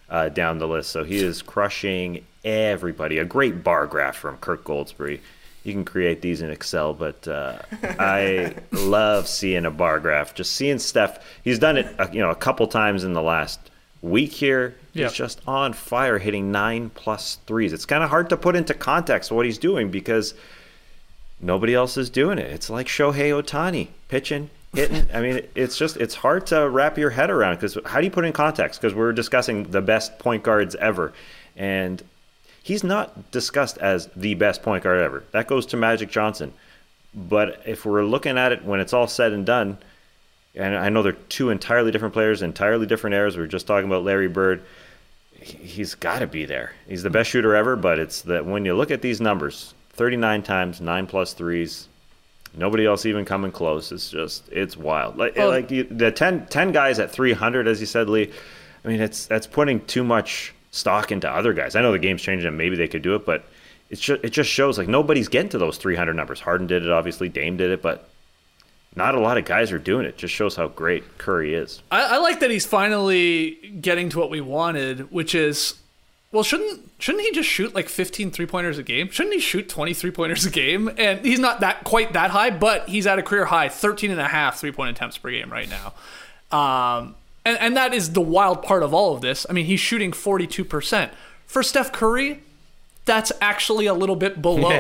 down the list. So he is crushing everybody. A great bar graph from Kirk Goldsberry. You can create these in Excel, but I love seeing a bar graph. Just seeing Steph. He's done it, a couple times in the last week here. He's just on fire, hitting 9+ threes. It's kind of hard to put into context what he's doing because nobody else is doing it. It's like Shohei Ohtani pitching, hitting. I mean, it's hard to wrap your head around because how do you put it in context? Because we're discussing the best point guards ever, and he's not discussed as the best point guard ever. That goes to Magic Johnson. But if we're looking at it when it's all said and done, and I know they're two entirely different players, entirely different eras. We were just talking about Larry Bird. He's got to be there. He's the best shooter ever, but it's that when you look at these numbers, 39 times, 9+ threes, nobody else even coming close. It's wild. The 10 guys at 300, as you said, Lee, I mean, that's putting too much stock into other guys. I know the game's changing and maybe they could do it, but it just shows like nobody's getting to those 300 numbers. Harden did it, obviously. Dame did it, but not a lot of guys are doing it. Just shows how great Curry is. I like that he's finally getting to what we wanted, which is, well, shouldn't he just shoot like 15 3-pointers a game? Shouldn't he shoot 20 3-pointers a game? And he's not quite that high, but he's at a career high 13.5 3-point attempts per game right now. And that is the wild part of all of this. I mean, he's shooting 42%. For Steph Curry, that's actually a little bit below,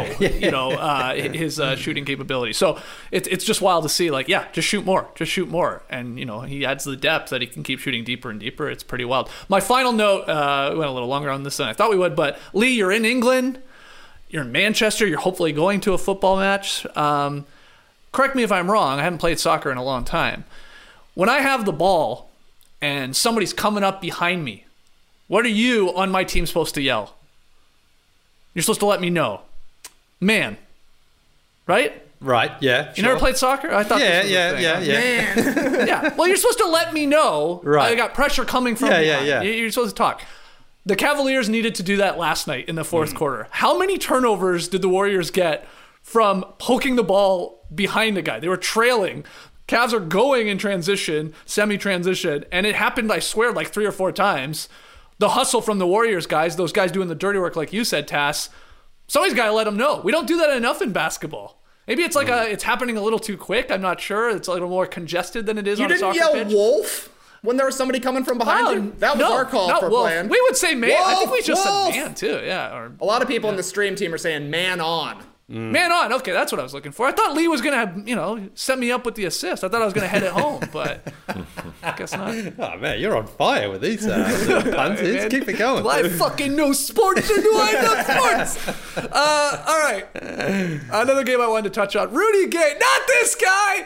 his shooting capability. So it's just wild to see, just shoot more. And, he adds the depth that he can keep shooting deeper and deeper. It's pretty wild. My final note, we went a little longer on this than I thought we would, but Lee, you're in England. You're in Manchester. You're hopefully going to a football match. Correct me if I'm wrong. I haven't played soccer in a long time. When I have the ball and somebody's coming up behind me, what are you on my team supposed to yell? You're supposed to let me know. Man. Right? Right, yeah. You never played soccer? I thought this was a thing. Man. Yeah. Well, you're supposed to let me know. Right. I got pressure coming from behind. Yeah. You're supposed to talk. The Cavaliers needed to do that last night in the fourth quarter. How many turnovers did the Warriors get from poking the ball behind the guy? They were trailing. Cavs are going in transition, semi-transition, and it happened, I swear, like 3 or 4 times. The hustle from the Warriors guys, those guys doing the dirty work like you said, Tass, somebody's got to let them know. We don't do that enough in basketball. Maybe it's like it's happening a little too quick. I'm not sure. It's a little more congested than it is on a soccer pitch. You didn't yell wolf when there was somebody coming from behind you? That was our call for wolf. playing. We would say man. Wolf, I think we just wolf. said man too. Yeah. A lot of people in the stream team are saying man on. Man on. Okay, that's what I was looking for. I thought Lee was going to, set me up with the assist. I thought I was going to head it home, but I guess not. Oh, man, you're on fire with these puns. Let's keep it going. Do I fucking know sports or do I know sports? All right. Another game I wanted to touch on. Rudy Gay. Not this guy.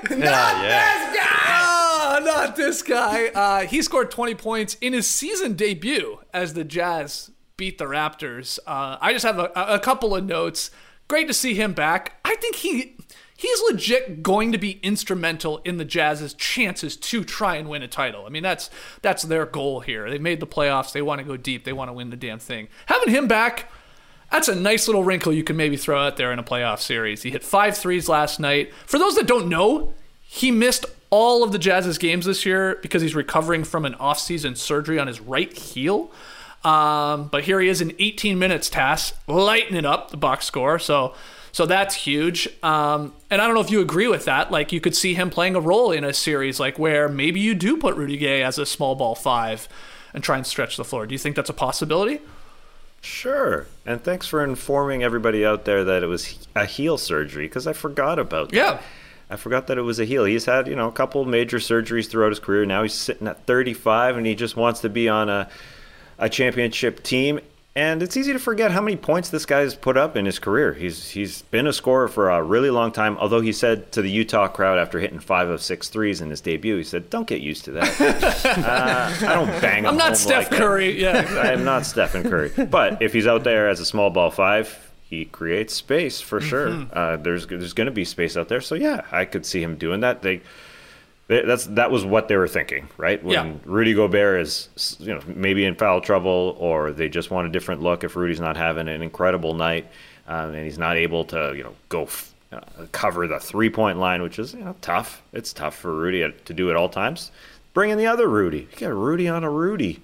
Not this guy. He scored 20 points in his season debut as the Jazz beat the Raptors. I just have a couple of notes. Great to see him back. I think he's legit going to be instrumental in the Jazz's chances to try and win a title. I mean, that's their goal here. They made the playoffs. They want to go deep. They want to win the damn thing. Having him back, that's a nice little wrinkle you can maybe throw out there in a playoff series. He hit 5 threes last night. For those that don't know, he missed all of the Jazz's games this year because he's recovering from an off-season surgery on his right heel. But here he is in 18 minutes, Tass, lighting it up, the box score. So that's huge. And I don't know if you agree with that. Like, you could see him playing a role in a series like where maybe you do put Rudy Gay as a small ball 5 and try and stretch the floor. Do you think that's a possibility? Sure. And thanks for informing everybody out there that it was a heel surgery, because I forgot about that. Yeah. I forgot that it was a heel. He's had, a couple major surgeries throughout his career. Now he's sitting at 35 and he just wants to be on a championship team. And it's easy to forget how many points this guy's put up in his career. He's been a scorer for a really long time, although he said to the Utah crowd after hitting 5 of 6 threes in his debut, he said, don't get used to that. I don't bang him I'm not home Steph like Curry. That. Yeah. I am not Stephen Curry. But if he's out there as a small ball 5, he creates space for sure. There's going to be space out there. So, yeah, I could see him doing that. That was what they were thinking, right? When Rudy Gobert is, maybe in foul trouble, or they just want a different look if Rudy's not having an incredible night, and he's not able to, go cover the 3-point line, which is tough. It's tough for Rudy to do at all times. bring in the other Rudy. You got a Rudy on a Rudy.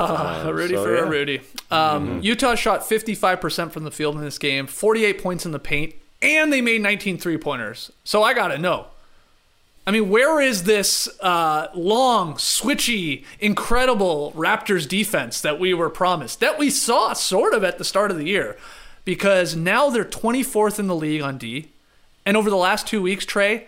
A Rudy. Utah shot 55% from the field in this game, 48 points in the paint, and they made 19 3-pointers. So I got to know. I mean, where is this long, switchy, incredible Raptors defense that we were promised, that we saw sort of at the start of the year? Because now they're 24th in the league on D. And over the last 2 weeks, Trey,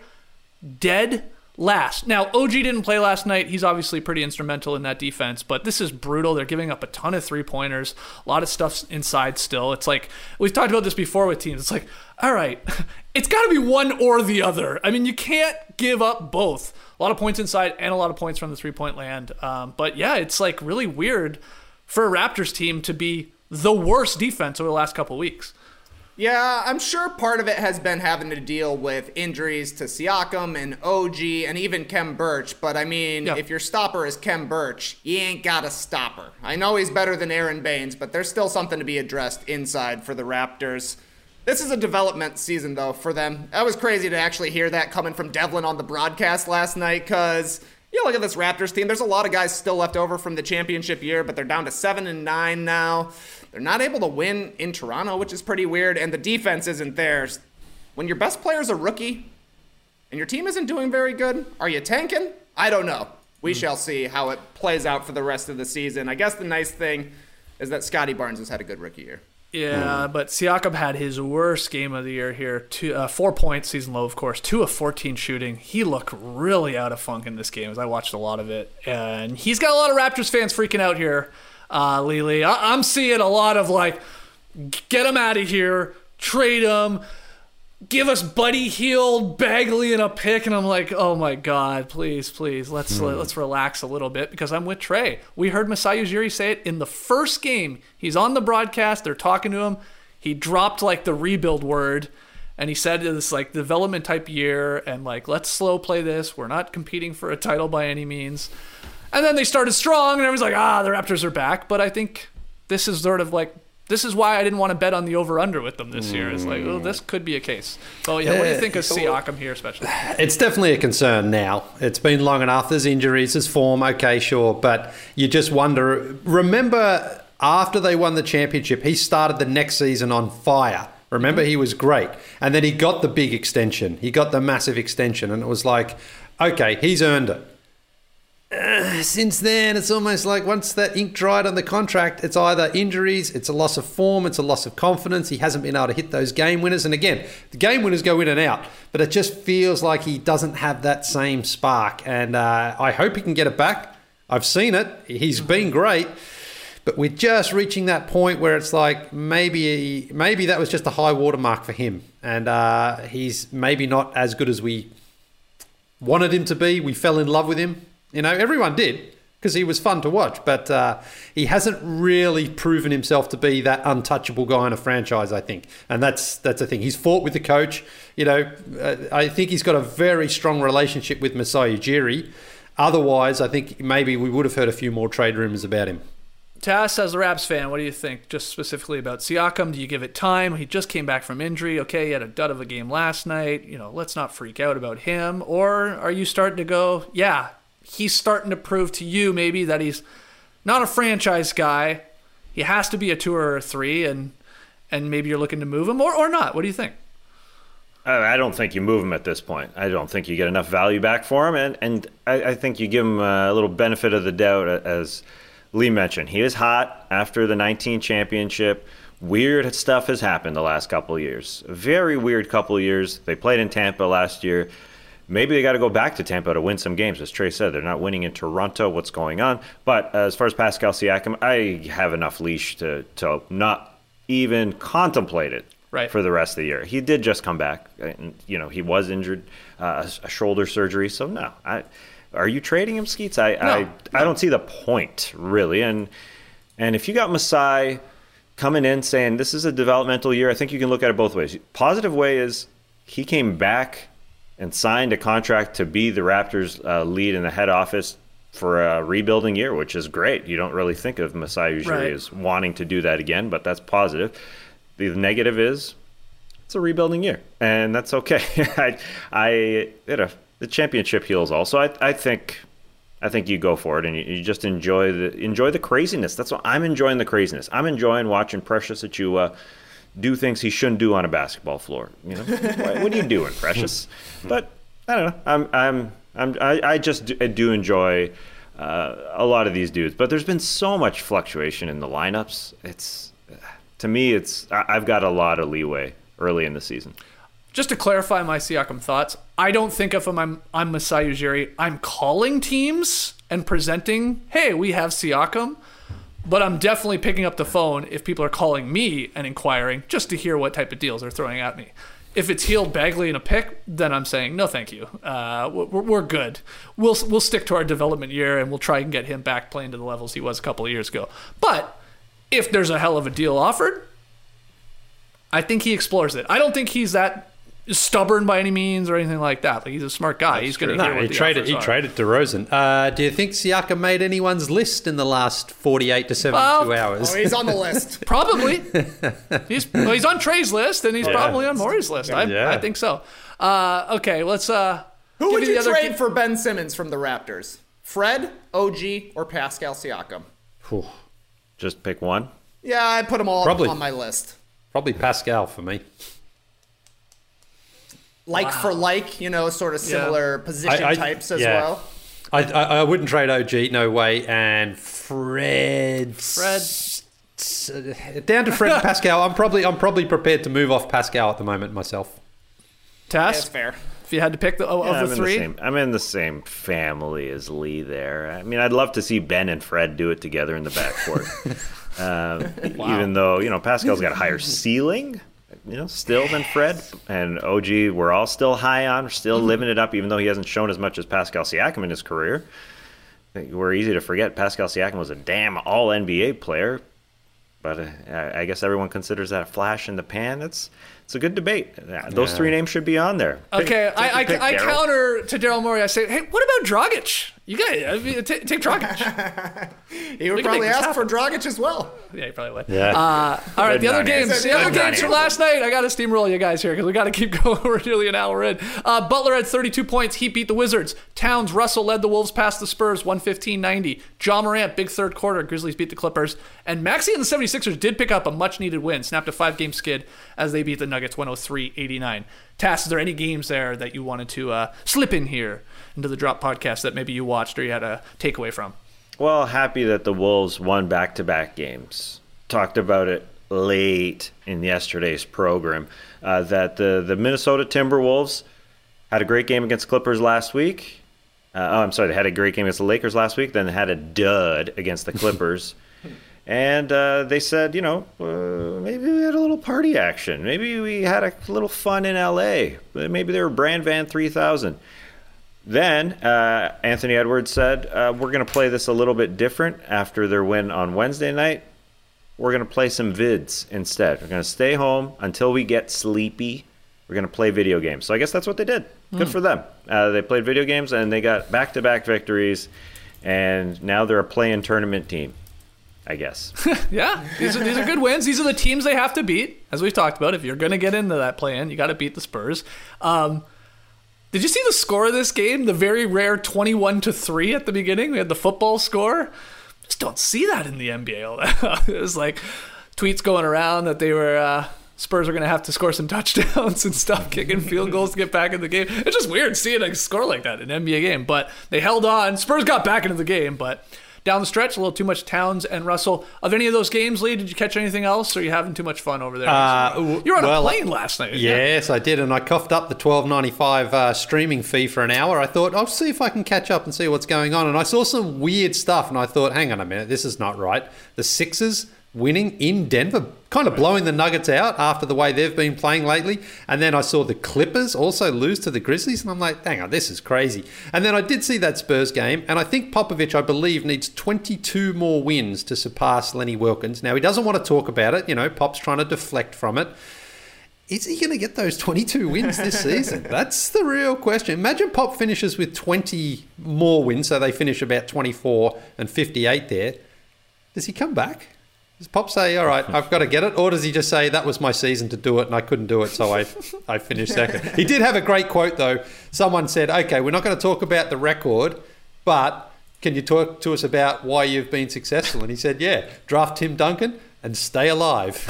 dead last. Now, OG didn't play last night. He's obviously pretty instrumental in that defense, but this is brutal. They're giving up a ton of 3-pointers, a lot of stuff inside still. It's like, we've talked about this before with teams. It's like, all right, it's got to be one or the other. I mean, you can't give up both. A lot of points inside and a lot of points from the 3-point land. But yeah, it's like really weird for a Raptors team to be the worst defense over the last couple of weeks. Yeah, I'm sure part of it has been having to deal with injuries to Siakam and OG and even Kem Birch. But I mean, if your stopper is Kem Birch, you ain't got a stopper. I know he's better than Aaron Baines, but there's still something to be addressed inside for the Raptors. This is a development season, though, for them. That was crazy to actually hear that coming from Devlin on the broadcast last night, because you look at this Raptors team, there's a lot of guys still left over from the championship year, but they're down to 7-9 now. They're not able to win in Toronto, which is pretty weird, and the defense isn't there. When your best player's a rookie and your team isn't doing very good, are you tanking? I don't know. We shall see how it plays out for the rest of the season. I guess the nice thing is that Scotty Barnes has had a good rookie year. Yeah, but Siakam had his worst game of the year here. 4 points, season low, of course. 2 of 14 shooting. He looked really out of funk in this game, as I watched a lot of it. And he's got a lot of Raptors fans freaking out here, Lily. I'm seeing a lot of, like, get him out of here, trade him, give us Buddy Hield, Bagley, and a pick. And I'm like, oh, my God, please, let's relax a little bit, because I'm with Trey. We heard Masai Ujiri say it in the first game. He's on the broadcast. They're talking to him. He dropped, like, the rebuild word, and he said this, like, development type year, and, like, let's slow play this. We're not competing for a title by any means. And then they started strong, and everyone's like, the Raptors are back. But I think this is sort of like, this is why I didn't want to bet on the over-under with them this year. It's like, this could be a case. So, yeah, what do you think of Siakam here especially? It's definitely a concern now. It's been long enough. There's injuries, there's form, okay, sure. But you just wonder. Remember, after they won the championship, he started the next season on fire. Remember, he was great. And then he got the big extension. He got the massive extension. And it was like, okay, he's earned it. Since then, it's almost like once that ink dried on the contract, it's either injuries, it's a loss of form, it's a loss of confidence. He hasn't been able to hit those game winners. And again, the game winners go in and out, but it just feels like he doesn't have that same spark. And I hope he can get it back. I've seen it. He's been great. But we're just reaching that point where it's like maybe that was just a high watermark for him. And he's maybe not as good as we wanted him to be. We fell in love with him. You know, everyone did, because he was fun to watch, but he hasn't really proven himself to be that untouchable guy in a franchise, I think. And that's the thing. He's fought with the coach. You know, I think he's got a very strong relationship with Masai Ujiri. Otherwise, I think maybe we would have heard a few more trade rumors about him. Tass, as a Raps fan, what do you think just specifically about Siakam? Do you give it time? He just came back from injury. Okay, he had a dud of a game last night. You know, let's not freak out about him. Or are you starting to go, yeah, he's starting to prove to you maybe that he's not a franchise guy. He has to be a 2 or a 3, and maybe you're looking to move him or not. What do you think? I don't think you move him at this point. I don't think you get enough value back for him, and I think you give him a little benefit of the doubt, as Lee mentioned. He is hot after the 19 championship. Weird stuff has happened the last couple of years. A very weird couple of years. They played in Tampa last year. Maybe they got to go back to Tampa to win some games. As Trey said, they're not winning in Toronto. What's going on? But as far as Pascal Siakam, I have enough leash to not even contemplate it for the rest of the year. He did just come back. You know, he was injured, a shoulder surgery. So, no. Are you trading him, Skeets? I don't see the point, really. And if you got Masai coming in saying this is a developmental year, I think you can look at it both ways. Positive way is he came back and signed a contract to be the Raptors' lead in the head office for a rebuilding year, which is great. You don't really think of Masai Ujiri as wanting to do that again, but that's positive. The negative is it's a rebuilding year, and that's okay. The championship heals also. I think I think you go for it and you just enjoy the craziness. That's what I'm enjoying, the craziness. I'm enjoying watching Precious Achiuwa do things he shouldn't do on a basketball floor. You know, what are you doing, Precious? But I don't know. I just do enjoy a lot of these dudes. But there's been so much fluctuation in the lineups. To me, I've got a lot of leeway early in the season. Just to clarify my Siakam thoughts, I don't think if I'm Masai Ujiri, I'm calling teams and presenting, hey, we have Siakam, but I'm definitely picking up the phone if people are calling me and inquiring just to hear what type of deals they're throwing at me. If it's Heald, Bagley, and a pick, then I'm saying, no, thank you. We're good. We'll stick to our development year, and we'll try and get him back playing to the levels he was a couple of years ago. But if there's a hell of a deal offered, I think he explores it. I don't think he's that stubborn by any means or anything like that. Like, he's a smart guy. He's going to hear what the offers are. He traded DeRozan. Do you think Siakam made anyone's list in the last 48 to 72 hours? Oh, he's on the list. Probably. He's on Trey's list, and he's probably on Maury's list. I think so. Okay, let's... Who would you trade for Ben Simmons from the Raptors? Fred, OG, or Pascal Siakam? Just pick one? Yeah, I'd put them all on my list. Probably Pascal for me. For like, sort of similar position types as well. I wouldn't trade OG, no way. And Fred, down to Fred and Pascal. I'm probably prepared to move off Pascal at the moment myself. Tass? That's fair. If you had to pick of the three? I'm in the same family as Lee there. I mean, I'd love to see Ben and Fred do it together in the backcourt. Even though, Pascal's got a higher ceiling, still than Fred. And OG, we're all still high on. We're still living it up, even though he hasn't shown as much as Pascal Siakam in his career. We're easy to forget Pascal Siakam was a damn all-NBA player. But I guess everyone considers that a flash in the pan. It's a good debate. Those three names should be on there. Okay, I counter to Daryl Morey. I say, hey, what about Dragic? You guys, take Dragic. He would probably ask for Dragic as well. Yeah, he probably would. Yeah. All right, the other games from last night. I got to steamroll you guys here because we got to keep going. We're nearly an hour in. Butler had 32 points. He beat the Wizards. Towns, Russell led the Wolves past the Spurs, 115-90. Ja Morant, big third quarter. Grizzlies beat the Clippers. And Maxey and the 76ers did pick up a much-needed win, snapped a 5-game skid as they beat the Nuggets 103-89. Tass, is there any games there that you wanted to slip in here into the Drop podcast that maybe you watched or you had a takeaway from? Well, happy that the Wolves won back-to-back games. Talked about it late in yesterday's program, that the Minnesota Timberwolves had a great game against Clippers last week. They had a great game against the Lakers last week, then had a dud against the Clippers. And they said, maybe we had a little party action. Maybe we had a little fun in L.A. Maybe they were Brand Van 3000. Then Anthony Edwards said, we're going to play this a little bit different after their win on Wednesday night. We're going to play some vids instead. We're going to stay home until we get sleepy. We're going to play video games. So I guess that's what they did. Good for them. They played video games, and they got back-to-back victories. And now they're a play-in tournament team, I guess. Yeah, these are good wins. These are the teams they have to beat, as we've talked about. If you're going to get into that play-in, you got to beat the Spurs. Did you see the score of this game? The very rare 21-3 at the beginning. We had the football score. Just don't see that in the NBA all that. It was like tweets going around that they were Spurs are going to have to score some touchdowns and stuff, kicking field goals to get back in the game. It's just weird seeing a score like that in an NBA game. But they held on. Spurs got back into the game, but down the stretch, a little too much Towns and Russell. Of any of those games, Lee, did you catch anything else, or are you having too much fun over there? You were on a plane last night. Yes, I did, and I coughed up the $12.95 streaming fee for an hour. I thought, I'll see if I can catch up and see what's going on. And I saw some weird stuff, and I thought, hang on a minute, this is not right. The Sixers winning in Denver, kind of blowing the Nuggets out after the way they've been playing lately. And then I saw the Clippers also lose to the Grizzlies, and I'm like, hang on, this is crazy. And then I did see that Spurs game, and I think Popovich, I believe, needs 22 more wins to surpass Lenny Wilkins. Now, he doesn't want to talk about it. Pop's trying to deflect from it. Is he going to get those 22 wins this season? That's the real question. Imagine Pop finishes with 20 more wins, so they finish about 24 and 58 there. Does he come back? Does Pop say, all right, I've got to get it? Or does he just say, that was my season to do it and I couldn't do it, so I finished second? He did have a great quote, though. Someone said, okay, we're not going to talk about the record, but can you talk to us about why you've been successful? And he said, yeah, draft Tim Duncan and stay alive.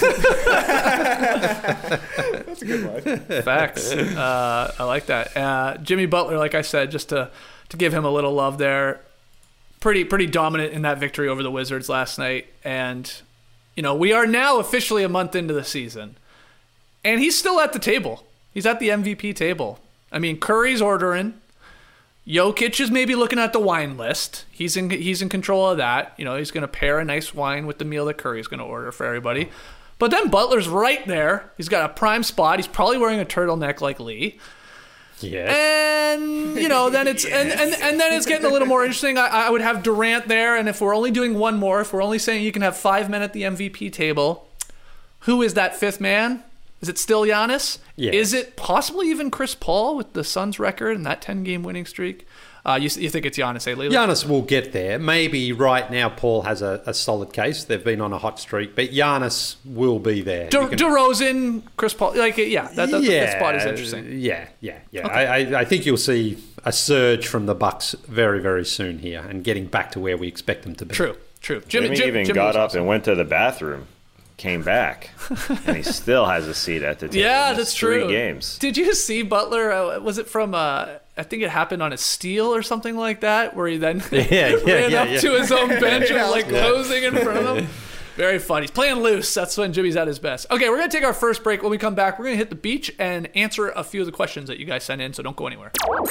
That's a good one. Facts. I like that. Jimmy Butler, like I said, just to give him a little love there, pretty dominant in that victory over the Wizards last night. And, we are now officially a month into the season. And he's still at the table. He's at the MVP table. I mean, Curry's ordering. Jokic is maybe looking at the wine list. He's in control of that. He's going to pair a nice wine with the meal that Curry's going to order for everybody. But then Butler's right there. He's got a prime spot. He's probably wearing a turtleneck like Lee. Yes. And then it's and then it's getting a little more interesting. I would have Durant there, and if we're only doing one more, if we're only saying you can have 5 men at the MVP table, who is that fifth man? Is it still Giannis? Yes. Is it possibly even Chris Paul with the Suns record and that 10-game winning streak? You think it's Giannis, eh, Leila? Giannis will get there. Maybe right now Paul has a solid case. They've been on a hot streak, but Giannis will be there. DeRozan, Chris Paul, that spot is interesting. Yeah. Okay. I think you'll see a surge from the Bucks very, very soon here and getting back to where we expect them to be. True. Jimmy even got up and went to the bathroom. Came back, and he still has a seat at the table. Yeah, that's true. 3 games. Did you see Butler? Was it from? I think it happened on a steal or something like that, where he then ran up to his own bench and was posing in front of him. Very fun. He's playing loose. That's when Jimmy's at his best. Okay, we're gonna take our first break. When we come back, we're gonna hit the beach and answer a few of the questions that you guys sent in. So don't go anywhere.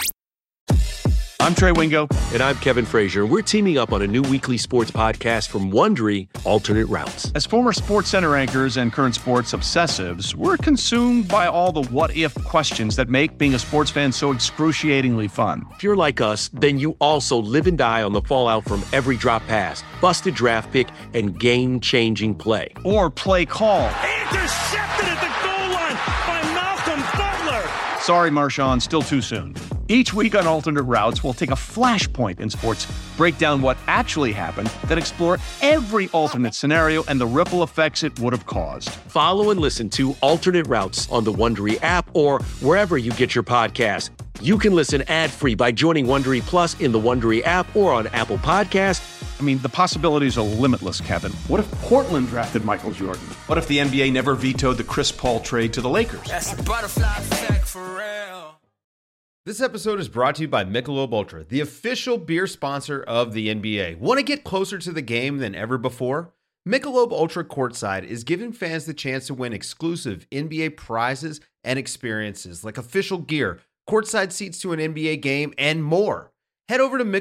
I'm Trey Wingo. And I'm Kevin Frazier. We're teaming up on a new weekly sports podcast from Wondery, Alternate Routes. As former SportsCenter anchors and current sports obsessives, we're consumed by all the what-if questions that make being a sports fan so excruciatingly fun. If you're like us, then you also live and die on the fallout from every drop pass, busted draft pick, and game-changing play. Or play call. Intercepted at the goal line by Malcolm Butler. Sorry, Marshawn, still too soon. Each week on Alternate Routes, we'll take a flashpoint in sports, break down what actually happened, then explore every alternate scenario and the ripple effects it would have caused. Follow and listen to Alternate Routes on the Wondery app or wherever you get your podcasts. You can listen ad-free by joining Wondery Plus in the Wondery app or on Apple Podcasts. I mean, the possibilities are limitless, Kevin. What if Portland drafted Michael Jordan? What if the NBA never vetoed the Chris Paul trade to the Lakers? That's a butterfly effect for real. This episode is brought to you by Michelob Ultra, the official beer sponsor of the NBA. Want to get closer to the game than ever before? Michelob Ultra Courtside is giving fans the chance to win exclusive NBA prizes and experiences like official gear, courtside seats to an NBA game, and more. Head over to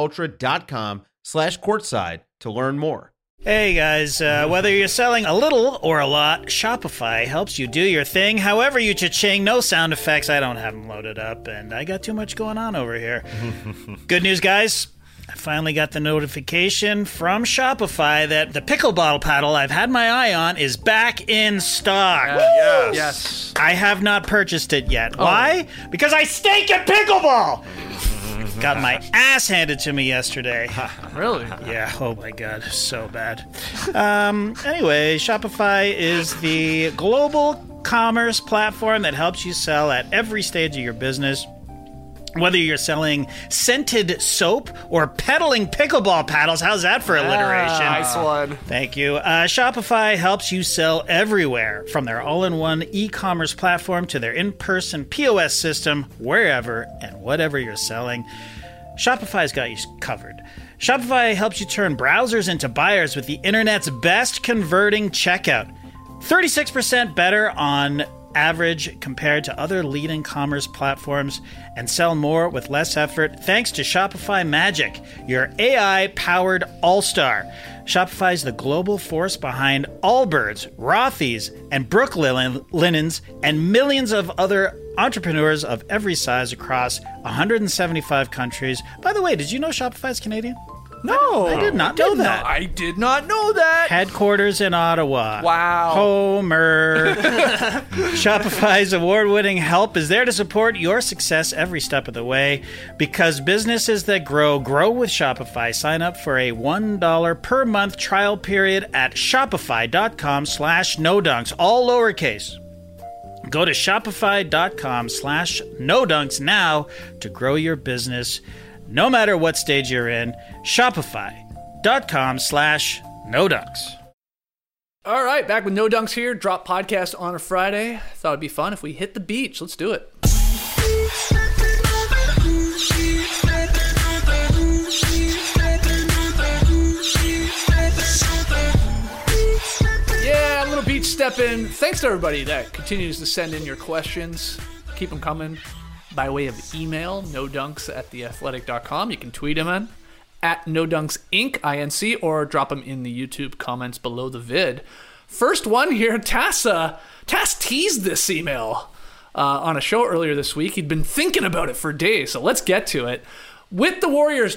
MichelobUltra.com/courtside to learn more. Hey guys, whether you're selling a little or a lot, Shopify helps you do your thing however you cha-ching. No sound effects, I don't have them loaded up, and I got too much going on over here. Good news, guys. I finally got the notification from Shopify that the pickle bottle paddle I've had my eye on is back in stock. Yes. I have not purchased it yet. Why? Because I stink at pickleball! Got my ass handed to me yesterday. Really? Yeah, oh my god, so bad. Anyway, Shopify is the global commerce platform that helps you sell at every stage of your business. Whether you're selling scented soap or peddling pickleball paddles, how's that for alliteration? Nice one. Thank you. Shopify helps you sell everywhere, from their all-in-one e-commerce platform to their in-person POS system, wherever and whatever you're selling. Shopify's got you covered. Shopify helps you turn browsers into buyers with the internet's best converting checkout. 36% better on average compared to other leading commerce platforms, and sell more with less effort thanks to Shopify Magic, your AI-powered all-star. Shopify is the global force behind Allbirds, Rothy's, and Brooklinens, and millions of other entrepreneurs of every size across 175 countries. By the way, did you know Shopify's Canadian? No, I did not know that. I did not know that. Headquarters in Ottawa. Wow. Homer. Shopify's award-winning help is there to support your success every step of the way. Because businesses that grow with Shopify. Sign up for a $1 per month trial period at shopify.com/nodunks, all lowercase. Go to shopify.com/nodunks now to grow your business no matter what stage you're in. Shopify.com/NoDunks. All right, back with No Dunks here. Drop podcast on a Friday. Thought it'd be fun if we hit the beach. Let's do it. Yeah, a little beach stepping. Thanks to everybody that continues to send in your questions. Keep them coming by way of email, nodunks@theathletic.com. You can tweet them in at NoDunksInc, INC, or drop them in the YouTube comments below the vid. First one here, Tass teased this email on a show earlier this week. He'd been thinking about it for days, so let's get to it. With the Warriors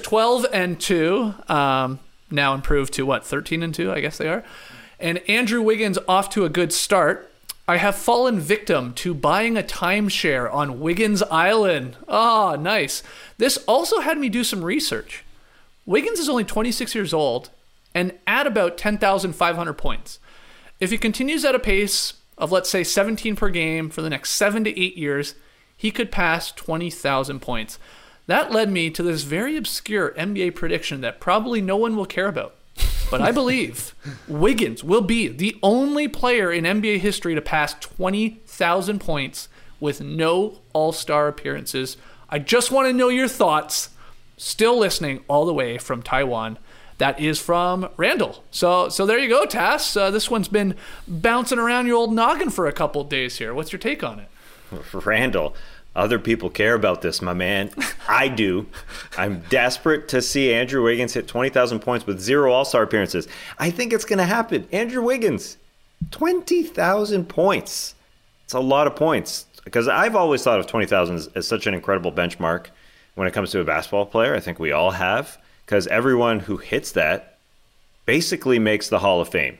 12-2, now improved to 13-2, I guess they are, and Andrew Wiggins off to a good start, I have fallen victim to buying a timeshare on Wiggins Island. Oh, nice. This also had me do some research. Wiggins is only 26 years old and at about 10,500 points. If he continues at a pace of, let's say, 17 per game for the next 7 to 8 years, he could pass 20,000 points. That led me to this very obscure NBA prediction that probably no one will care about. But I believe Wiggins will be the only player in NBA history to pass 20,000 points with no All-Star appearances. I just want to know your thoughts. Still listening all the way from Taiwan. That is from Randall. So there you go, Tass. This one's been bouncing around your old noggin for a couple of days here. What's your take on it? Randall, other people care about this, my man. I do. I'm desperate to see Andrew Wiggins hit 20,000 points with 0 All-Star appearances. I think it's going to happen. Andrew Wiggins, 20,000 points. It's a lot of points. Because I've always thought of 20,000 as such an incredible benchmark when it comes to a basketball player. I think we all have. Because everyone who hits that basically makes the Hall of Fame.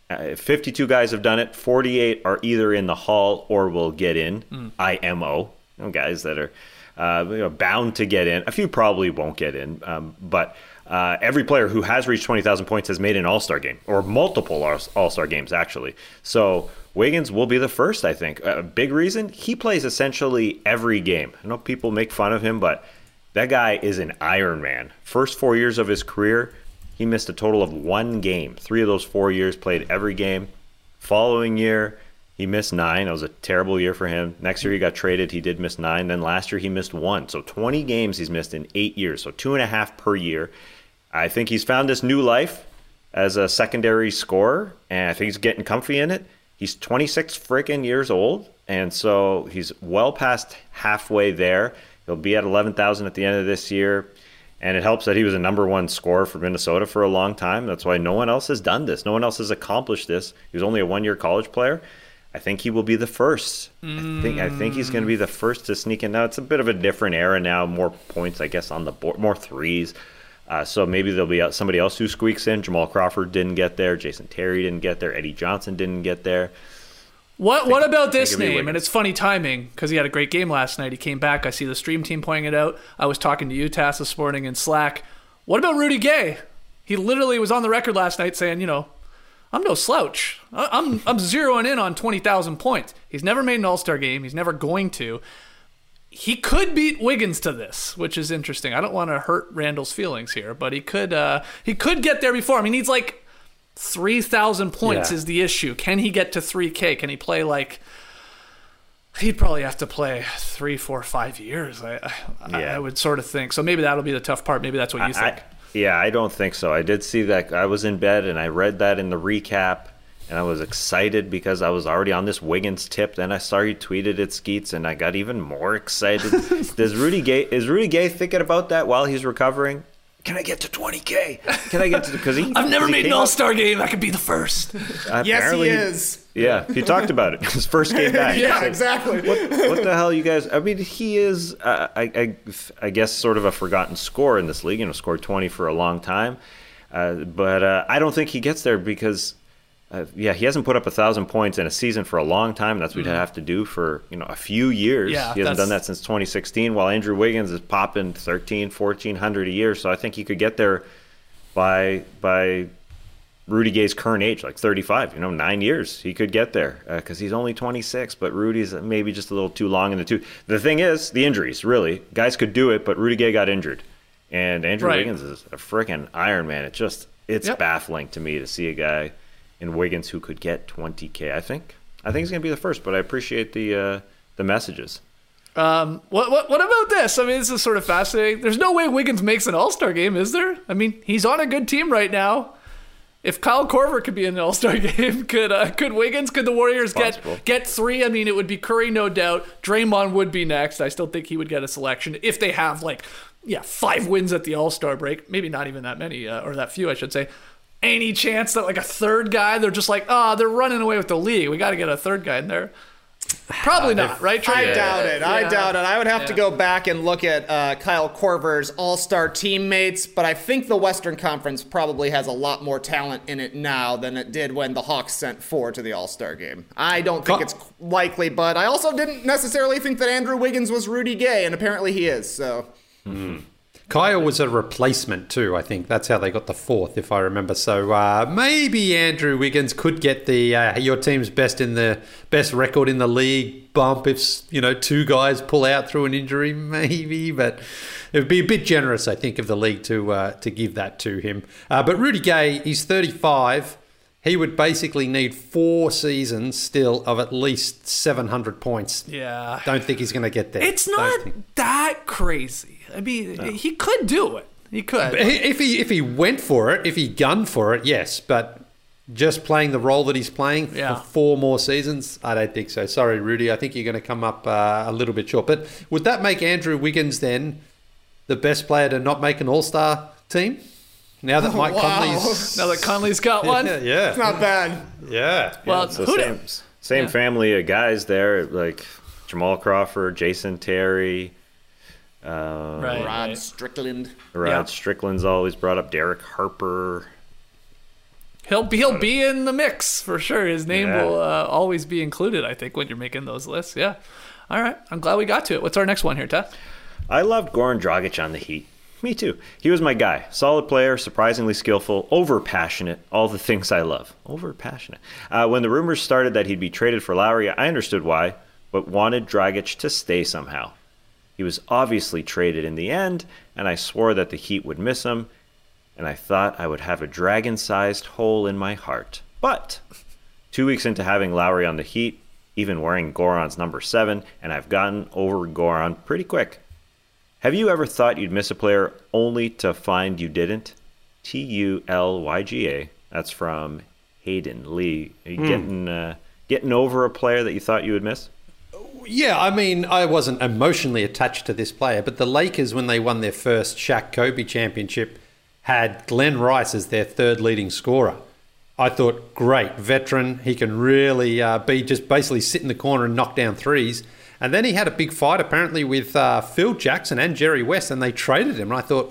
52 guys have done it. 48 are either in the Hall or will get in. IMO. Guys that are bound to get in. A few probably won't get in. But every player who has reached 20,000 points has made an All-Star game. Or multiple All-Star games, actually. So Wiggins will be the first, I think. A big reason, he plays essentially every game. I know people make fun of him, but that guy is an Iron Man. First 4 years of his career, he missed a total of 1 game. 3 of those 4 years played every game. Following year, he missed 9. It was a terrible year for him. Next year he got traded. He did miss 9. Then last year he missed 1. So 20 games he's missed in 8 years. So 2.5 per year. I think he's found this new life as a secondary scorer, and I think he's getting comfy in it. He's 26 freaking years old, and so he's well past halfway there. He'll be at 11,000 at the end of this year. And it helps that he was a number 1 scorer for Minnesota for a long time. That's why no one else has done this. No one else has accomplished this. He was only a 1-year college player. I think he will be the first. I think he's going to be the first to sneak in. Now, it's a bit of a different era now. More points, I guess, on the board. More threes. So maybe there'll be somebody else who squeaks in. Jamal Crawford didn't get there. Jason Terry didn't get there. Eddie Johnson didn't get there. What about this name? And it's funny timing because he had a great game last night. He came back. I see the stream team pointing it out. I was talking to you, Tass, this morning in Slack. What about Rudy Gay? He literally was on the record last night saying, I'm no slouch. I'm zeroing in on 20,000 points. He's never made an All-Star game. He's never going to. He could beat Wiggins to this, which is interesting. I don't want to hurt Randall's feelings here, but he could get there before. I mean, he's like 3,000 points is the issue. Can he get to 3K? Can he play he'd probably have to play 3, 4, 5 years. I would sort of think. So maybe that'll be the tough part. Maybe that's what you think. I don't think so. I did see that. I was in bed and I read that in the recap and I was excited because I was already on this Wiggins tip. Then I saw you tweeted it, Skeets, and I got even more excited. Is Rudy Gay thinking about that while he's recovering? Can I get to 20K? Can I get to... Because I've never made an All-Star game. I could be the first. Yes, he is. Yeah, he talked about it. His first game back. Yeah, exactly. What the hell, you guys? I mean, he is, I guess, sort of a forgotten scorer in this league. Scored 20 for a long time. But I don't think he gets there because... he hasn't put up 1,000 points in a season for a long time. That's what he'd have to do for a few years. Yeah, he hasn't done that since 2016, while Andrew Wiggins is popping 1,400 a year. So I think he could get there by Rudy Gay's current age, like 35. 9 years he could get there because he's only 26. But Rudy's maybe just a little too long in the tooth. The thing is, the injuries, really. Guys could do it, but Rudy Gay got injured. And Andrew Right. Wiggins is a freaking Iron Man. It's baffling to me to see a guy in Wiggins who could get 20K. I think he's going to be the first, but I appreciate the messages. What about this? I mean, this is sort of fascinating. There's no way Wiggins makes an All-Star game, is there? I mean, he's on a good team right now. If Kyle Korver could be in an All-Star game, could Wiggins? Could the Warriors get 3? I mean, it would be Curry, no doubt. Draymond would be next. I still think he would get a selection if they have 5 wins at the All-Star break. Maybe not even that many, or that few, I should say. Any chance that a third guy, they're just they're running away with the league. We got to get a third guy in there. Probably not, right, Trey? I doubt it. I would have to go back and look at Kyle Korver's all-star teammates, but I think the Western Conference probably has a lot more talent in it now than it did when the Hawks sent 4 to the All-Star game. I don't think it's likely, but I also didn't necessarily think that Andrew Wiggins was Rudy Gay, and apparently he is, so... Kyle was a replacement too, I think. That's how they got the 4th, if I remember. So maybe Andrew Wiggins could get the your team's best record in the league bump if 2 guys pull out through an injury, maybe. But it would be a bit generous, I think, of the league to give that to him. But Rudy Gay, he's 35. He would basically need 4 seasons still of at least 700 points. Yeah. Don't think he's going to get there. It's not that crazy. I mean, he could do it. He could. If he went for it, if he gunned for it, yes. But just playing the role that he's playing for 4 more seasons, I don't think so. Sorry, Rudy. I think you're going to come up a little bit short. But would that make Andrew Wiggins then the best player to not make an All-Star team? Now that Mike Conley's got one? Yeah. It's not bad. Yeah. Well, same family of guys there, like Jamal Crawford, Jason Terry, Rod Strickland. Strickland's always brought up. Derek Harper. He'll be in the mix for sure. His name will always be included, I think, when you're making those lists. Yeah. All right. I'm glad we got to it. What's our next one here, Ted? I loved Goran Dragic on the Heat. Me too. He was my guy. Solid player, surprisingly skillful, over-passionate, all the things I love. Over-passionate. When the rumors started that he'd be traded for Lowry, I understood why, but wanted Dragic to stay somehow. He was obviously traded in the end, and I swore that the Heat would miss him, and I thought I would have a dragon-sized hole in my heart. But 2 weeks into having Lowry on the Heat, even wearing Goran's number 7, and I've gotten over Goran pretty quick. Have you ever thought you'd miss a player only to find you didn't? TULYGA. That's from Hayden Lee. Are you getting over a player that you thought you would miss? Yeah, I mean, I wasn't emotionally attached to this player, but the Lakers, when they won their first Shaq-Kobe championship, had Glenn Rice as their 3rd leading scorer. I thought, great, veteran. He can really basically sit in the corner and knock down threes. And then he had a big fight, apparently, with Phil Jackson and Jerry West, and they traded him. And I thought,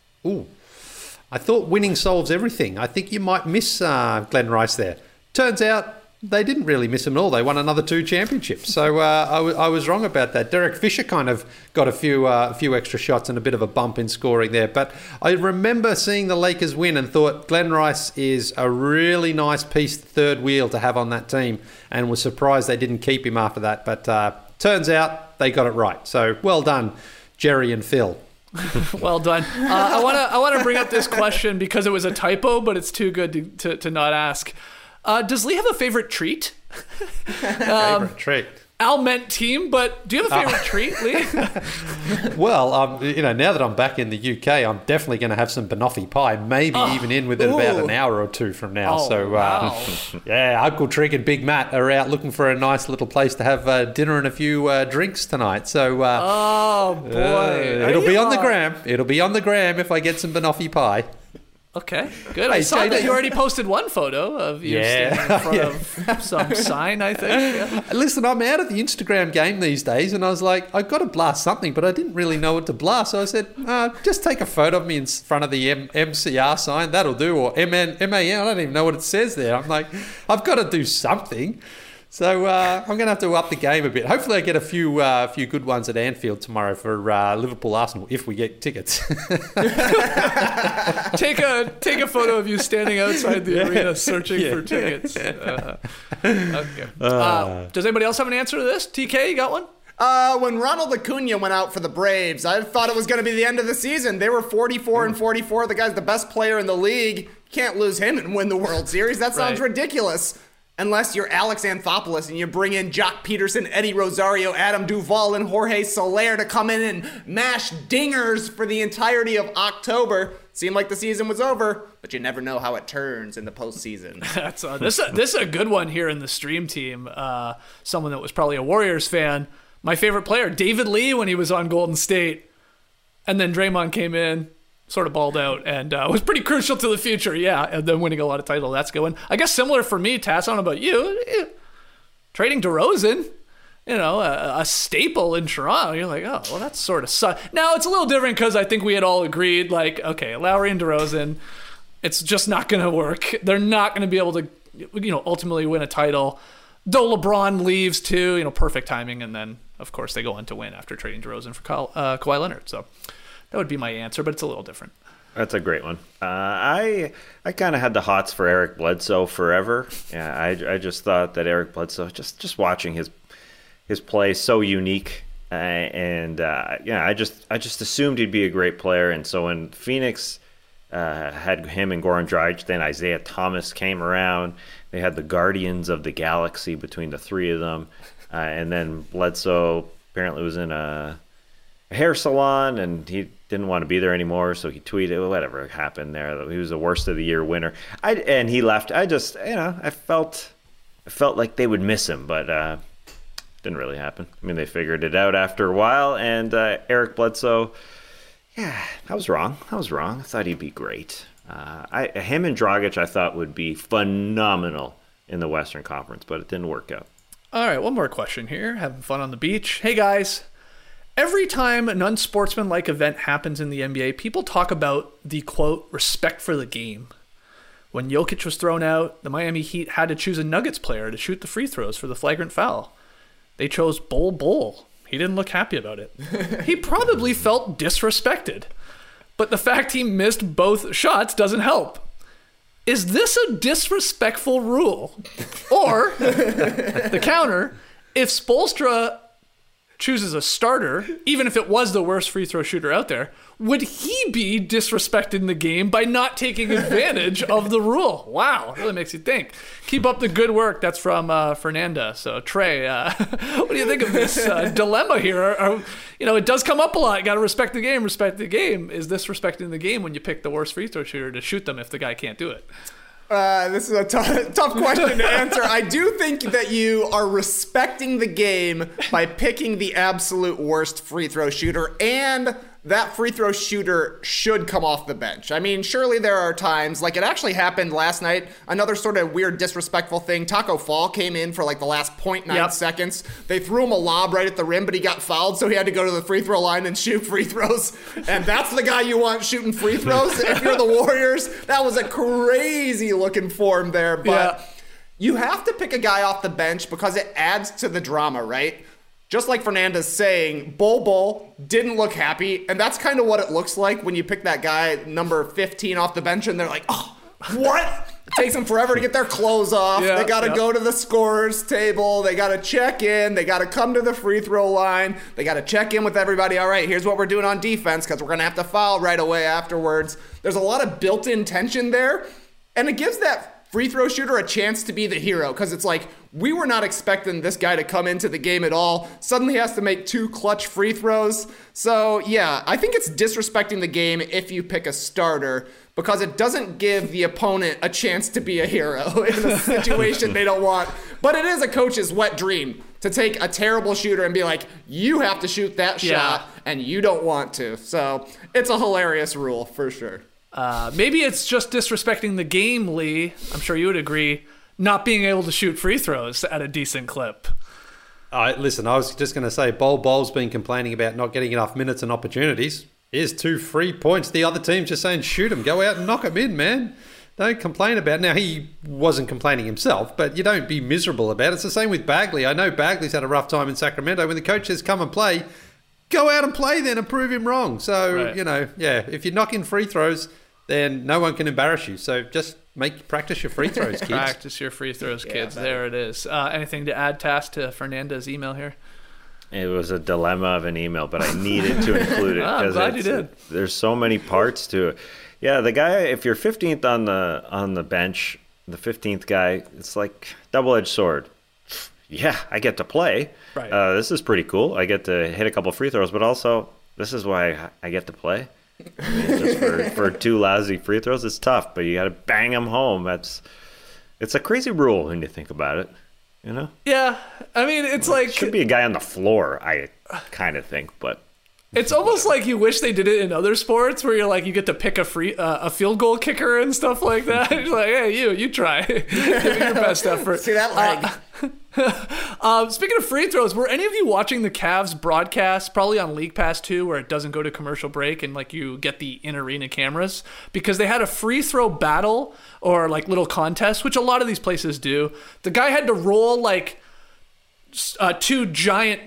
I thought winning solves everything. I think you might miss Glenn Rice there. Turns out they didn't really miss him at all. They won another 2 championships. So I was wrong about that. Derek Fisher kind of got a few extra shots and a bit of a bump in scoring there. But I remember seeing the Lakers win and thought Glenn Rice is a really nice piece, third wheel to have on that team, and was surprised they didn't keep him after that. But turns out they got it right. So well done, Jerry and Phil. Well done. I want to bring up this question because it was a typo, but it's too good to not ask. Does Lee have a favorite treat? Favorite treat? Al meant team, but do you have a favorite treat, Lee? Well, now that I'm back in the UK, I'm definitely going to have some banoffee pie, maybe even in within about an hour or 2 from now. Wow. Yeah, Uncle Trig and Big Matt are out looking for a nice little place to have dinner and a few drinks tonight. So, oh boy, it'll be on the gram. It'll be on the gram if I get some banoffee pie. Okay, good. I saw that you already posted one photo of you standing in front of some sign, I think. Yeah. Listen, I'm out of the Instagram game these days, and I was like, I've got to blast something, but I didn't really know what to blast. So I said, just take a photo of me in front of the MCR sign. That'll do. Or MAN. I don't even know what it says there. I'm like, I've got to do something. So I'm going to have to up the game a bit. Hopefully I get a few good ones at Anfield tomorrow for Liverpool-Arsenal, if we get tickets. Take a photo of you standing outside the arena searching for tickets. Okay. Does anybody else have an answer to this? TK, you got one? When Ronald Acuna went out for the Braves, I thought it was going to be the end of the season. They were 44-44. The guy's the best player in the league. Can't lose him and win the World Series. That sounds ridiculous. Unless you're Alex Anthopoulos and you bring in Jock Peterson, Eddie Rosario, Adam Duvall, and Jorge Soler to come in and mash dingers for the entirety of October. Seemed like the season was over, but you never know how it turns in the postseason. This is a good one here in the stream team. Someone that was probably a Warriors fan. My favorite player, David Lee, when he was on Golden State. And then Draymond came in, sort of balled out, and was pretty crucial to the future. Yeah, and then winning a lot of titles. That's a good one. I guess similar for me, Tass, I don't know about you. Trading DeRozan, a staple in Toronto. You're like, oh, well, that's sort of Now, it's a little different because I think we had all agreed, like, okay, Lowry and DeRozan, it's just not going to work. They're not going to be able to, ultimately win a title. Though LeBron leaves too, perfect timing. And then, of course, they go on to win after trading DeRozan for Kawhi Leonard. So that would be my answer, but it's a little different. That's a great one. I kind of had the hots for Eric Bledsoe forever. Yeah, I just thought that Eric Bledsoe, just watching his play, so unique. I just assumed he'd be a great player. And so when Phoenix had him and Goran Dragic, then Isaiah Thomas came around. They had the Guardians of the Galaxy between the three of them. And then Bledsoe apparently was in a hair salon and he didn't want to be there anymore. So he tweeted whatever happened there. He was the worst of the year winner. And he left. I just, I felt like they would miss him, but didn't really happen. I mean, they figured it out after a while. And Eric Bledsoe, yeah, I was wrong. I thought he'd be great. Him and Dragic I thought would be phenomenal in the Western Conference, but it didn't work out. All right, one more question here. Having fun on the beach. Hey, guys. Every time an unsportsmanlike event happens in the NBA, people talk about the, quote, respect for the game. When Jokic was thrown out, the Miami Heat had to choose a Nuggets player to shoot the free throws for the flagrant foul. They chose Bol. He didn't look happy about it. He probably felt disrespected. But the fact he missed both shots doesn't help. Is this a disrespectful rule? Or, the counter, if Spoelstra chooses a starter, even if it was the worst free throw shooter out there, would he be disrespecting the game by not taking advantage of the rule? Wow, really makes you think. Keep up the good work. That's from Fernanda. So Trey, what do you think of this dilemma here? It does come up a lot. You got to respect the game. Respect the game. Is this respecting the game when you pick the worst free throw shooter to shoot them if the guy can't do it? This is a tough question to answer. I do think that you are respecting the game by picking the absolute worst free throw shooter, and that free throw shooter should come off the bench. I mean, surely there are times, like it actually happened last night, another sort of weird, disrespectful thing. Taco Fall came in for like the last 0.9 seconds. They threw him a lob right at the rim, but he got fouled, so he had to go to the free throw line and shoot free throws. And that's the guy you want shooting free throws. If you're the Warriors, that was a crazy looking form there. But you have to pick a guy off the bench because it adds to the drama, right? Just like Fernanda's saying, Bol didn't look happy, and that's kind of what it looks like when you pick that guy number 15 off the bench, and they're like, oh, what? It takes them forever to get their clothes off. They got to go to the scorer's table. They got to check in. They got to come to the free throw line. They got to check in with everybody. All right, here's what we're doing on defense because we're going to have to foul right away afterwards. There's a lot of built-in tension there, and it gives that free throw shooter a chance to be the hero because it's like, we were not expecting this guy to come into the game at all. Suddenly he has to make 2 clutch free throws. So yeah, I think it's disrespecting the game if you pick a starter because it doesn't give the opponent a chance to be a hero in a situation they don't want. But it is a coach's wet dream to take a terrible shooter and be like, you have to shoot that shot and you don't want to. So it's a hilarious rule for sure. Maybe it's just disrespecting the game, Lee. I'm sure you would agree. Not being able to shoot free throws at a decent clip. Listen, I was just going to say, Bol's been complaining about not getting enough minutes and opportunities. Here's 2 free points. The other team's just saying, shoot him. Go out and knock him in, man. Don't complain about it. Now, he wasn't complaining himself, but you don't be miserable about it. It's the same with Bagley. I know Bagley's had a rough time in Sacramento. When the coach says, come and play, go out and play then and prove him wrong. So, if you're knocking free throws, then no one can embarrass you. So just practice your free throws, kids. Practice your free throws, kids. There it is. Anything to add, Tass, to Fernanda's email here? It was a dilemma of an email, but I needed to include it I'm glad you did. There's so many parts to it. Yeah, the guy, if you're 15th on the bench, the 15th guy, it's like double-edged sword. Yeah, I get to play. Right. This is pretty cool. I get to hit a couple free throws, but also this is why I get to play. I mean, just for 2 lousy free throws, it's tough, but you got to bang them home. It's a crazy rule when you think about it. You know? Yeah, I mean, it's like... Should be a guy on the floor, I kind of think, but... It's almost like you wish they did it in other sports where you're like, you get to pick a field goal kicker and stuff like that. You're like, hey, you try. Give me your best effort. See that leg. Speaking of free throws, were any of you watching the Cavs broadcast, probably on League Pass 2, where it doesn't go to commercial break and like you get the in-arena cameras? Because they had a free throw battle or like little contest, which a lot of these places do. The guy had to roll like 2 giant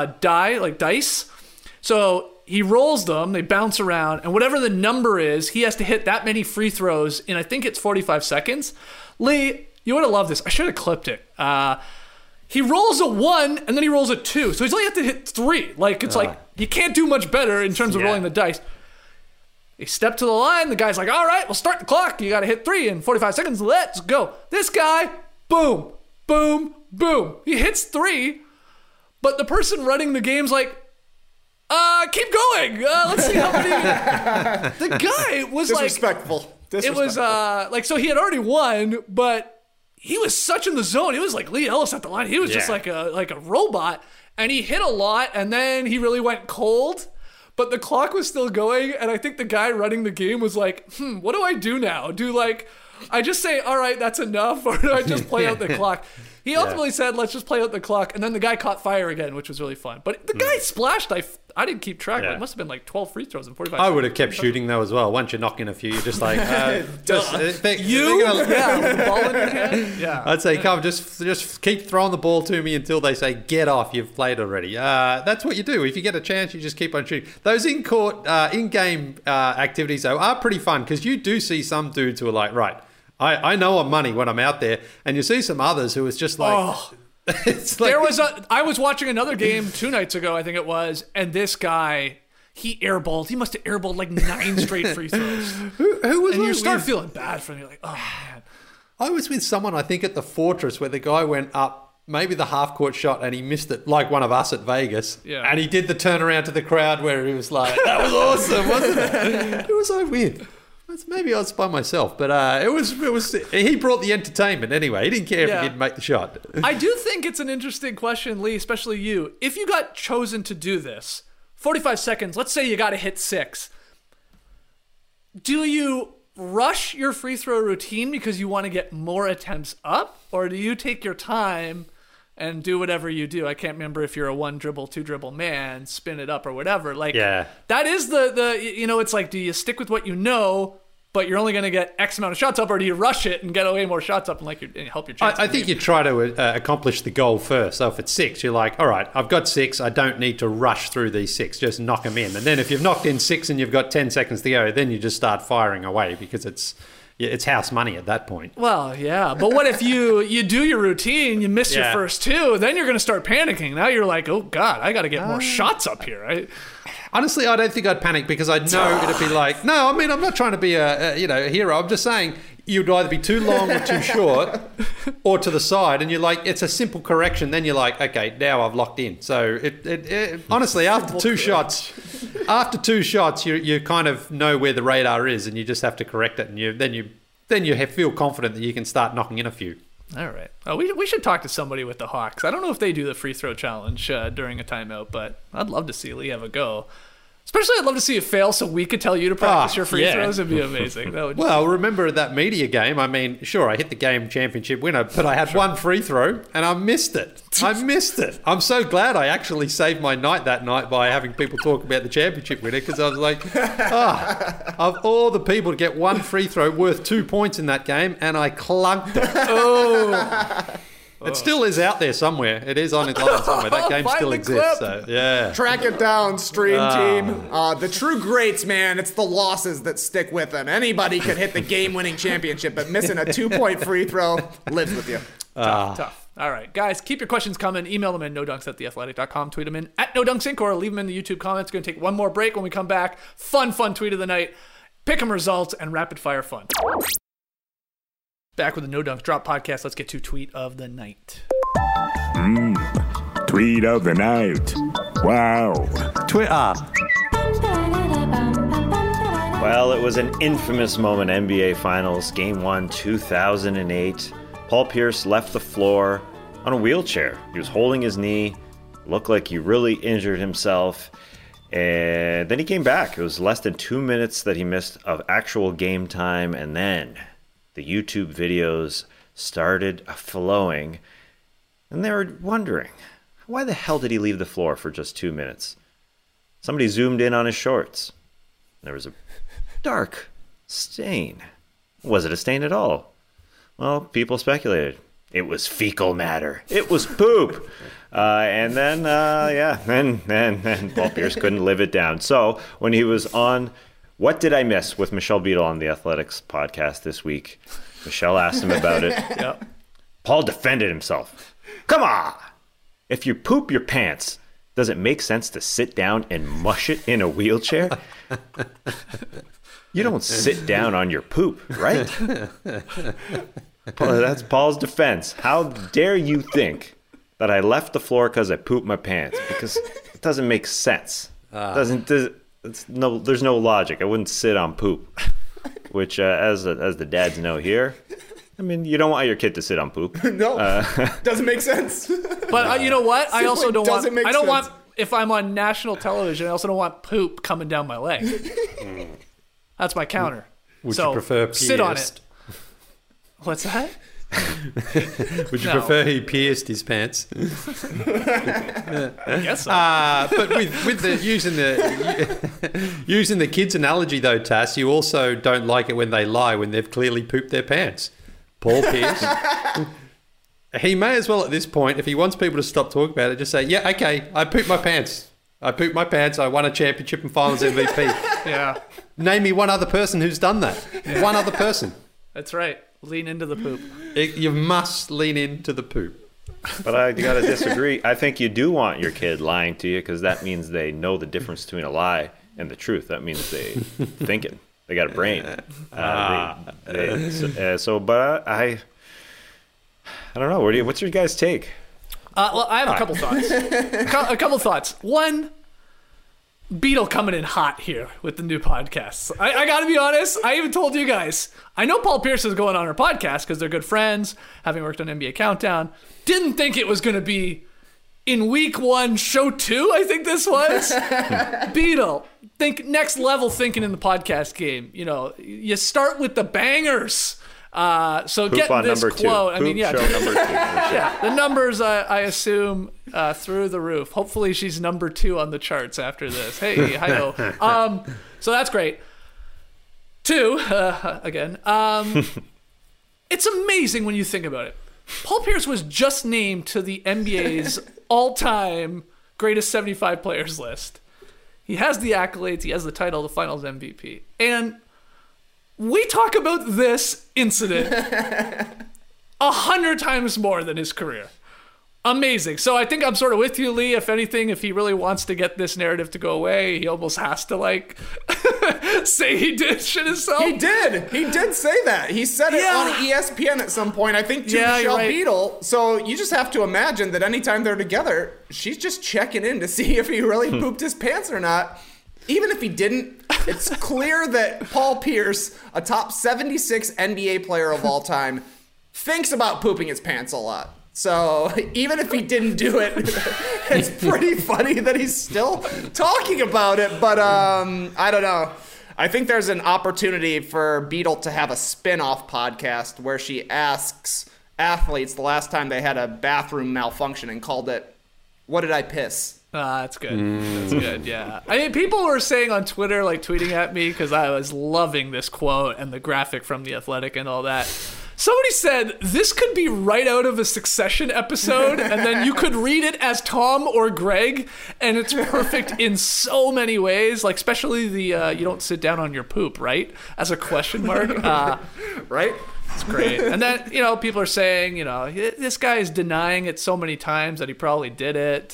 dice. So he rolls them, they bounce around, and whatever the number is, he has to hit that many free throws in, I think it's 45 seconds. Lee, you would have loved this. I should have clipped it. He rolls a 1, and then he rolls a 2. So he's only have to hit 3. Like, it's like, you can't do much better in terms of rolling the dice. They step to the line. The guy's like, all right, we'll start the clock. You got to hit 3 in 45 seconds. Let's go. This guy, boom, boom, boom. He hits 3, but the person running the game's like, keep going. Let's see how many. The guy was Disrespectful. It was like, so he had already won, but he was such in the zone. He was like Lee Ellis at the line. He was just like a robot, and he hit a lot, and then he really went cold. But the clock was still going, and I think the guy running the game was like, what do I do now? I just say, all right, that's enough, or do I just play out the clock? He ultimately said, let's just play out the clock, and then the guy caught fire again, which was really fun. But the guy splashed. I didn't keep track. It must have been like 12 free throws in 45 seconds. I would have kept shooting though as well. Once you knock in a few, you're just like, with the ball in your hand? Yeah. I'd say, come, just keep throwing the ball to me until they say, get off, you've played already. That's what you do. If you get a chance, you just keep on shooting. Those in-game activities, though, are pretty fun because you do see some dudes who are like, right, I know I'm money when I'm out there, and you see some others who is just like... It's like I was watching another game 2 nights ago, I think it was, and this guy, he must have airballed like 9 straight free throws. Who was and you with? start feeling bad for him. You're like, oh man. I was with someone, I think, at the Fortress where the guy went up maybe the half-court shot and he missed it, like one of us at Vegas. Yeah. And he did the turnaround to the crowd where he was like, that was awesome, wasn't it? It was so weird. Maybe I was by myself, but it was. He brought the entertainment anyway. He didn't care if he didn't make the shot. I do think it's an interesting question, Lee, especially you. If you got chosen to do this, 45 seconds, let's say you got to hit 6. Do you rush your free throw routine because you want to get more attempts up, or do you take your time and do whatever you do? I can't remember if you're a 1 dribble, 2 dribble man, spin it up or whatever. Like, that is it's like, do you stick with what you know, but you're only going to get X amount of shots up, or do you rush it and get way more shots up and help your chances? I think you try to accomplish the goal first. So if it's 6, you're like, all right, I've got 6. I don't need to rush through these 6. Just knock them in. And then if you've knocked in 6 and you've got 10 seconds to go, then you just start firing away because it's house money at that point. Well, yeah. But what if you do your routine, you miss your first 2, then you're going to start panicking. Now you're like, oh, God, I got to get more shots up here, right? Honestly, I don't think I'd panic because I know it'd be like, no, I mean, I'm not trying to be a hero. I'm just saying you'd either be too long or too short or to the side. And you're like, it's a simple correction. Then you're like, okay, now I've locked in. So it honestly, after 2 shots, you kind of know where the radar is and you just have to correct it. And then you feel confident that you can start knocking in a few. All right. We should talk to somebody with the Hawks. I don't know if they do the free throw challenge during a timeout, but I'd love to see Lee have a go. Especially, I'd love to see you fail so we could tell you to practice your free throws. It'd be amazing. Well, remember that media game? I mean, sure, I hit the game championship winner, but I had 1 free throw and I missed it. I'm so glad I actually saved my night that night by having people talk about the championship winner because I was like, of all the people to get 1 free throw worth 2 points in that game, and I clunked it. It still is out there somewhere. It is on its line somewhere. That game still exists. So, yeah. Track it down, stream team. The true greats, man, it's the losses that stick with them. Anybody could hit the game-winning championship, but missing a 2-point free throw lives with you. Tough. All right, guys, keep your questions coming. Email them in nodunks@theathletic.com. Tweet them in @nodunksink or leave them in the YouTube comments. Going to take one more break. When we come back, fun tweet of the night, pick 'em results, and rapid fire fun. Back with the No Dunk Drop podcast. Let's get to tweet of the night. Tweet of the night. Wow. Twitter. Well, it was an infamous moment, NBA Finals, Game 1, 2008. Paul Pierce left the floor on a wheelchair. He was holding his knee, looked like he really injured himself, and then he came back. It was less than 2 minutes that he missed of actual game time, and then the YouTube videos started flowing, and they were wondering, why the hell did he leave the floor for just 2 minutes? Somebody zoomed in on his shorts. There was a dark stain. Was it a stain at all? Well, people speculated. It was fecal matter. It was poop. And then Paul Pierce couldn't live it down. So when he was on What Did I Miss with Michelle Beadle on the Athletics podcast this week, Michelle asked him about it. Yep. Paul defended himself. Come on! If you poop your pants, does it make sense to sit down and mush it in a wheelchair? You don't sit down on your poop, right? That's Paul's defense. How dare you think that I left the floor because I pooped my pants? Because it doesn't make sense. There's no logic. I wouldn't sit on poop. Which, as the dads know here, I mean, you don't want your kid to sit on poop. No, doesn't make sense. But you know what? I also don't want. Make I don't sense. want. If I'm on national television, I also don't want poop coming down my leg. That's my counter. Would you prefer pierced? Sit on it. What's that? Would you prefer he pierced his pants? I guess so. But with the using the kids analogy though, Tass, you also don't like it when they lie when they've clearly pooped their pants. Paul Pierce. He may as well at this point, if he wants people to stop talking about it, just say, yeah, okay, I pooped my pants. I won a championship and finals MVP. Yeah. Name me one other person who's done that. Yeah. One other person. That's right. Lean into the poop. You must lean into the poop. But I got to disagree. I think you do want your kid lying to you because that means they know the difference between a lie and the truth. That means they thinking. They got a brain. I don't know. What's your guys' take? Well, I have a couple thoughts. A couple thoughts. One, Beadle coming in hot here with the new podcasts. I got to be honest. I even told you guys. I know Paul Pierce is going on her podcast because they're good friends, having worked on NBA Countdown. Didn't think it was going to be in week 1, show 2, I think this was. Beadle, think next level thinking in the podcast game. You know, you start with the bangers. So Poop get on this number quote. 2. I mean, yeah, Show number 2. yeah, the numbers I assume through the roof. Hopefully, she's number 2 on the charts after this. Hey, hi-ho. So that's great. 2, again. It's amazing when you think about it. Paul Pierce was just named to the NBA's all-time greatest 75 players list. He has the accolades. He has the title, the Finals MVP, and we talk about this incident 100 times more than his career. Amazing. So I think I'm sort of with you, Lee. If anything, if he really wants to get this narrative to go away, he almost has to say he did shit himself. He did say that. He said it on ESPN at some point, I think, to Michelle Beadle. So you just have to imagine that anytime they're together, she's just checking in to see if he really pooped his pants or not. Even if he didn't, it's clear that Paul Pierce, a top 76 NBA player of all time, thinks about pooping his pants a lot. So even if he didn't do it, it's pretty funny that he's still talking about it. But I don't know. I think there's an opportunity for Beadle to have a spin-off podcast where she asks athletes the last time they had a bathroom malfunction and called it, "What did I piss?" That's good. That's good, yeah. I mean, people were saying on Twitter, tweeting at me because I was loving this quote and the graphic from The Athletic and all that. Somebody said, this could be right out of a Succession episode, and then you could read it as Tom or Greg, and it's perfect in so many ways, especially the you don't sit down on your poop, right? As a question mark. Right? It's great. And then, people are saying, this guy is denying it so many times that he probably did it.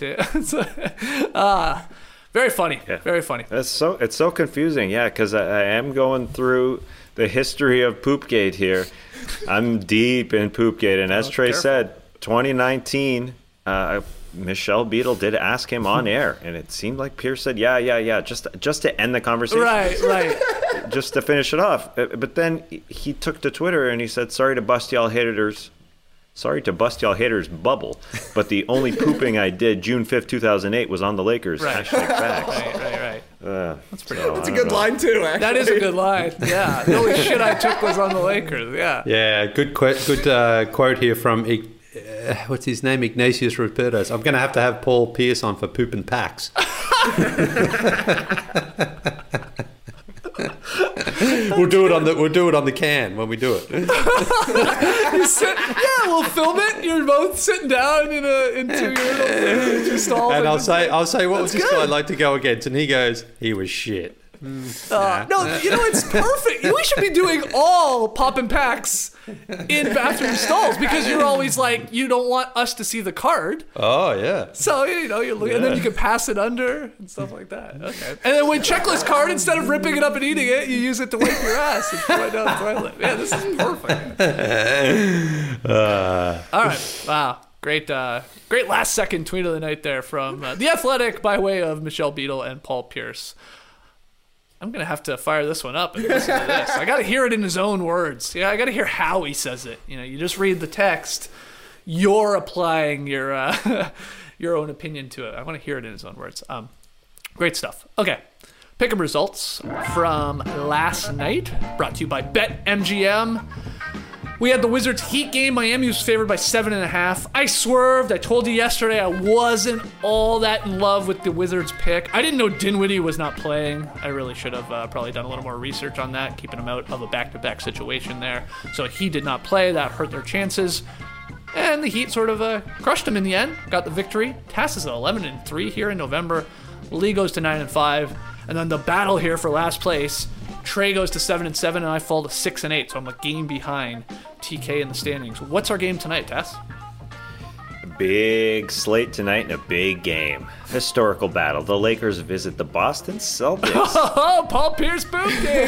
Very funny. Yeah. Very funny. It's so confusing. Yeah, because I am going through the history of Poopgate here. I'm deep in Poopgate. And as Trey said, 2019, Michelle Beadle did ask him on air. And it seemed like Pierce said, yeah, just to end the conversation. Right. Just to finish it off. But then he took to Twitter and he said, sorry to bust y'all haters' bubble, but the only pooping I did June 5th, 2008 was on the Lakers. Right. #facts. Right. That's pretty That's a good line, too, actually. That is a good line. Yeah. The only shit I took was on the Lakers. Yeah. Yeah, good quote here from, what's his name? Ignatius Rupertus. I'm going to have Paul Pierce on for pooping packs. We'll do it on the can when we do it. We'll film it. You're both sitting down in two stalls. And I'll say, what was this guy like to go against? And he goes, he was shit. No, it's perfect. We should be doing all poppin' packs in bathroom stalls because you're always like, you don't want us to see the card. Oh, yeah. So, you're looking, and then you can pass it under and stuff like that. Okay. And then when checklist card, instead of ripping it up and eating it, you use it to wipe your ass and throw it down the toilet. Yeah, this is perfect. All right. Wow. Great last second tweet of the night there from The Athletic by way of Michelle Beadle and Paul Pierce. I'm going to have to fire this one up and listen to this. I got to hear it in his own words. Yeah, I got to hear how he says it. You just read the text. You're applying your own opinion to it. I want to hear it in his own words. Great stuff. Okay. Pick'em results from last night, brought to you by BetMGM. We had the Wizards Heat game. Miami was favored by 7.5. I swerved. I told you yesterday I wasn't all that in love with the Wizards pick. I didn't know Dinwiddie was not playing. I really should have probably done a little more research on that, keeping him out of a back-to-back situation there. So he did not play. That hurt their chances. And the Heat sort of crushed them in the end. Got the victory. TAS is at 11-3 here in November. Lee goes to 9-5. And then the battle here for last place. Trey goes to 7-7, and I fall to 6-8, so I'm a game behind TK in the standings. What's our game tonight, Tess? A big slate tonight and a big game. Historical battle. The Lakers visit the Boston Celtics. Oh, Paul Pierce boom game.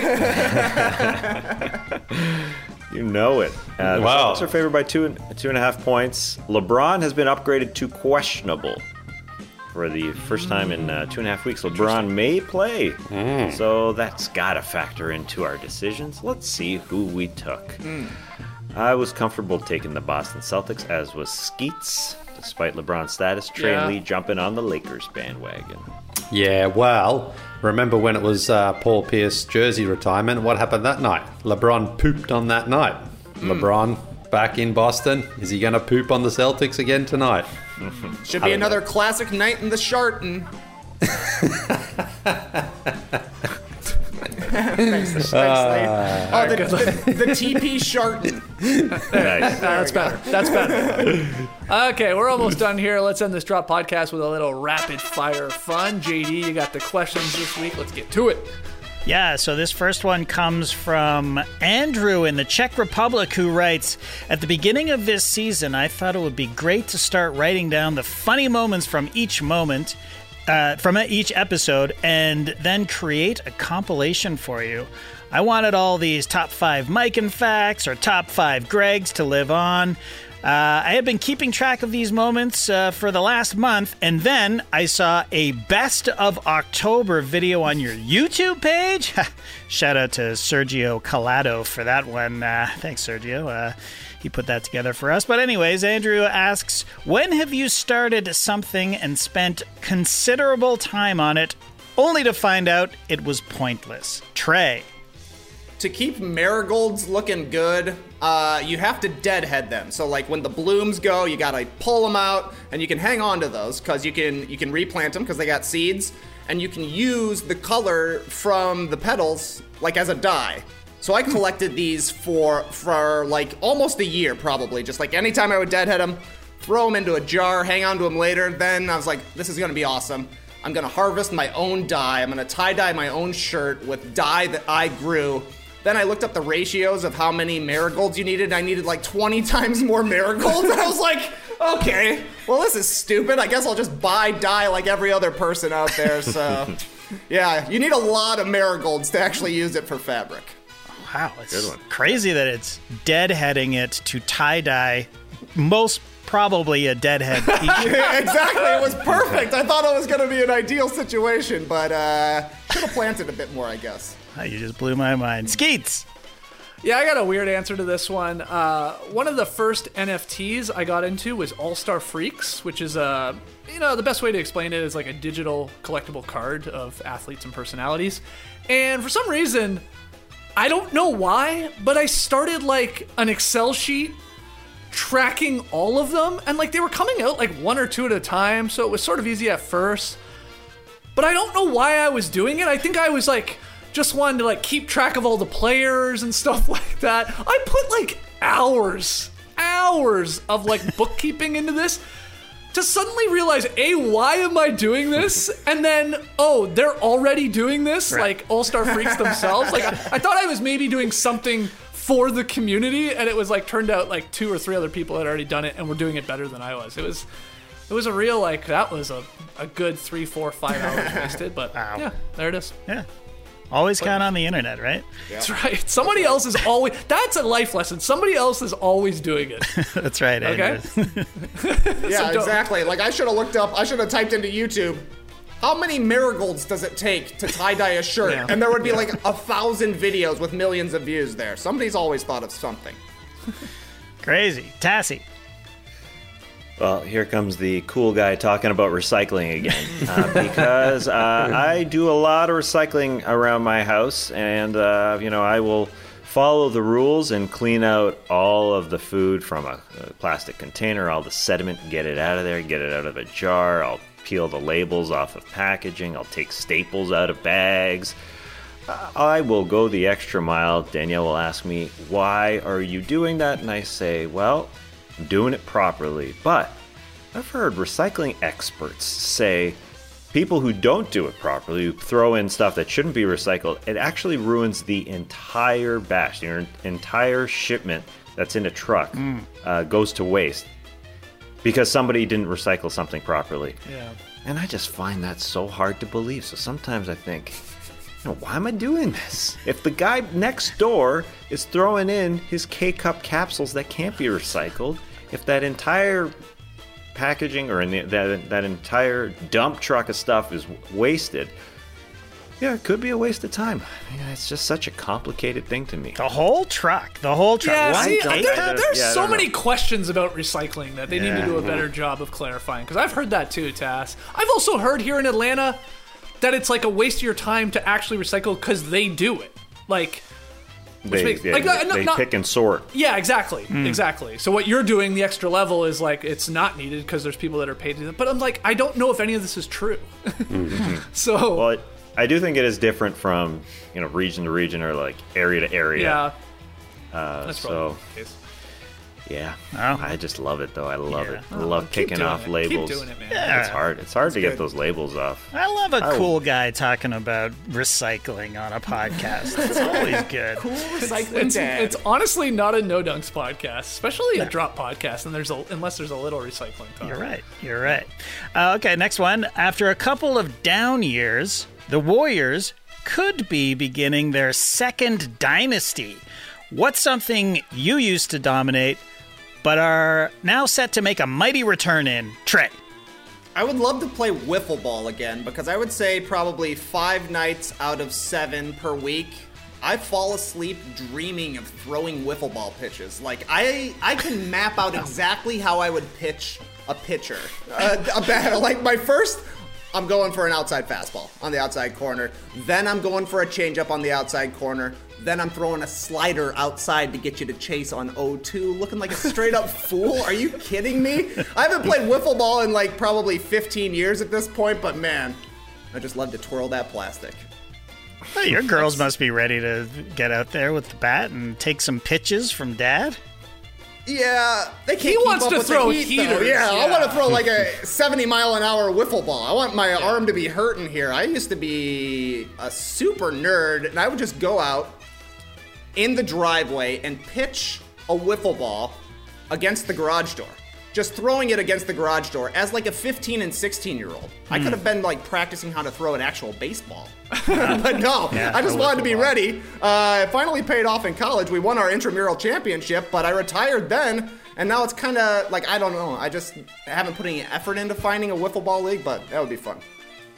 You know it. The Wow. Celtics are favored by 2.5 points. LeBron has been upgraded to questionable for the first time in 2.5 weeks. LeBron may play, so that's got to factor into our decisions. Let's see who we took. I was comfortable taking the Boston Celtics, as was Skeets, despite LeBron's status. Trey and Lee jumping on the Lakers bandwagon. Yeah, well, remember when it was Paul Pierce jersey retirement? What happened that night? LeBron pooped on that night. LeBron back in Boston. Is he going to poop on the Celtics again tonight? Should be another classic night in the Sharton. Thanks, the TP Sharton. Nice. That's better. Okay, we're almost done here. Let's end this Drop podcast with a little rapid fire fun. JD, you got the questions this week. Let's get to it. Yeah, so this first one comes from Andrew in the Czech Republic, who writes, at the beginning of this season, I thought it would be great to start writing down the funny moments from each episode, and then create a compilation for you. I wanted all these top 5 Mike and facts or top 5 Gregs to live on. I have been keeping track of these moments for the last month, and then I saw a Best of October video on your YouTube page. Shout out to Sergio Calado for that one. Thanks, Sergio. He put that together for us. But anyways, Andrew asks, when have you started something and spent considerable time on it, only to find out it was pointless? Trey. To keep marigolds looking good, you have to deadhead them. So like when the blooms go, you gotta pull them out, and you can hang on to those because you can replant them because they got seeds, and you can use the color from the petals like as a dye. So I collected these for like almost a year probably. Just like anytime I would deadhead them, throw them into a jar, hang on to them later. Then I was like, this is gonna be awesome. I'm gonna harvest my own dye. I'm gonna tie-dye my own shirt with dye that I grew Then I looked up the ratios of how many marigolds you needed. I needed like 20 times more marigolds. And I was like, okay, well, this is stupid. I guess I'll just buy dye like every other person out there. So, yeah, you need a lot of marigolds to actually use it for fabric. Wow, it's crazy that it's deadheading it to tie-dye. Most probably a deadhead t-shirt. Exactly, it was perfect. I thought it was going to be an ideal situation, but should have planted a bit more, I guess. You just blew my mind. Skeets! Yeah, I got a weird answer to this one. One of the first NFTs I got into was All-Star Freaks, which is the best way to explain it is like a digital collectible card of athletes and personalities. And for some reason, I don't know why, but I started like an Excel sheet tracking all of them, and like they were coming out like one or two at a time, so it was sort of easy at first. But I don't know why I was doing it. I think I was like just wanted to like keep track of all the players and stuff like that. I put like hours of like bookkeeping into this to suddenly realize, why am I doing this? And then, they're already doing this, like All-Star Freaks themselves. Like I thought I was maybe doing something for the community, and it was like turned out like 2 or 3 other people had already done it and were doing it better than I was. It was a real, like, that was a good 3, 4, 5 hours wasted, but yeah, there it is. Yeah. Always count on the internet, right? Yeah. That's right. Somebody else is always, that's a life lesson. Somebody else is always doing it. That's right, okay? Yeah, exactly. Like I should have typed into YouTube, how many marigolds does it take to tie-dye a shirt? Yeah. And there would be like 1,000 videos with millions of views there. Somebody's always thought of something. Crazy. Tassie. Well, here comes the cool guy talking about recycling again. Because I do a lot of recycling around my house, and, I will follow the rules and clean out all of the food from a plastic container, all the sediment, get it out of there, get it out of a jar. I'll peel the labels off of packaging. I'll take staples out of bags. I will go the extra mile. Danielle will ask me, why are you doing that? And I say, well, I'm doing it properly. But I've heard recycling experts say people who don't do it properly, who throw in stuff that shouldn't be recycled, it actually ruins the entire batch. Your entire shipment that's in a truck goes to waste because somebody didn't recycle something properly. Yeah. And I just find that so hard to believe. So sometimes I think, why am I doing this? If the guy next door is throwing in his K-Cup capsules that can't be recycled, if that entire packaging or that entire dump truck of stuff is wasted, it could be a waste of time. It's just such a complicated thing to me. The whole truck. Yeah, see, there's so many questions about recycling that they need to do a better job of clarifying. Because I've heard that too, Tass. I've also heard here in Atlanta that it's like a waste of your time to actually recycle because they do it. Like, they pick and sort. Yeah, exactly. Exactly. So what you're doing, the extra level, is like it's not needed because there's people that are paid to do it. But I'm like, I don't know if any of this is true. So. Well, I do think it is different from region to region or like area to area. Yeah. That's probably the case. Yeah. Oh. I just love it though. I love it. I love picking off labels. Keep doing it, man. Yeah. It's hard. It's hard to get those labels off. I love a cool guy talking about recycling on a podcast. It's always good. Cool recycling dad. It's honestly not a No Dunks podcast, especially a drop podcast, and unless there's a little recycling talk. You're right. Okay, next one. After a couple of down years, the Warriors could be beginning their second dynasty. What's something you used to dominate but are now set to make a mighty return in? Trey. I would love to play wiffle ball again because I would say probably 5 nights out of 7 per week, I fall asleep dreaming of throwing wiffle ball pitches. Like, I can map out exactly how I would pitch a pitcher. A bat. Like, my first, I'm going for an outside fastball on the outside corner. Then I'm going for a changeup on the outside corner. Then I'm throwing a slider outside to get you to chase on 0-2, looking like a straight-up fool. Are you kidding me? I haven't played wiffle ball in like probably 15 years at this point, but man, I just love to twirl that plastic. Well, your girls must be ready to get out there with the bat and take some pitches from Dad. Yeah, they can't He keep wants up to with throw the heat, though. heaters. Yeah, I want to throw like a 70-mile-an-hour wiffle ball. I want my arm to be hurting here. I used to be a super nerd, and I would just go out, in the driveway and pitch a wiffle ball against the garage door. Just throwing it against the garage door as like a 15 and 16-year-old. I could have been like practicing how to throw an actual baseball. But no, I just wanted to be ready. It finally paid off in college. We won our intramural championship, but I retired then. And now it's kind of like, I don't know. I just haven't put any effort into finding a wiffle ball league, but that would be fun.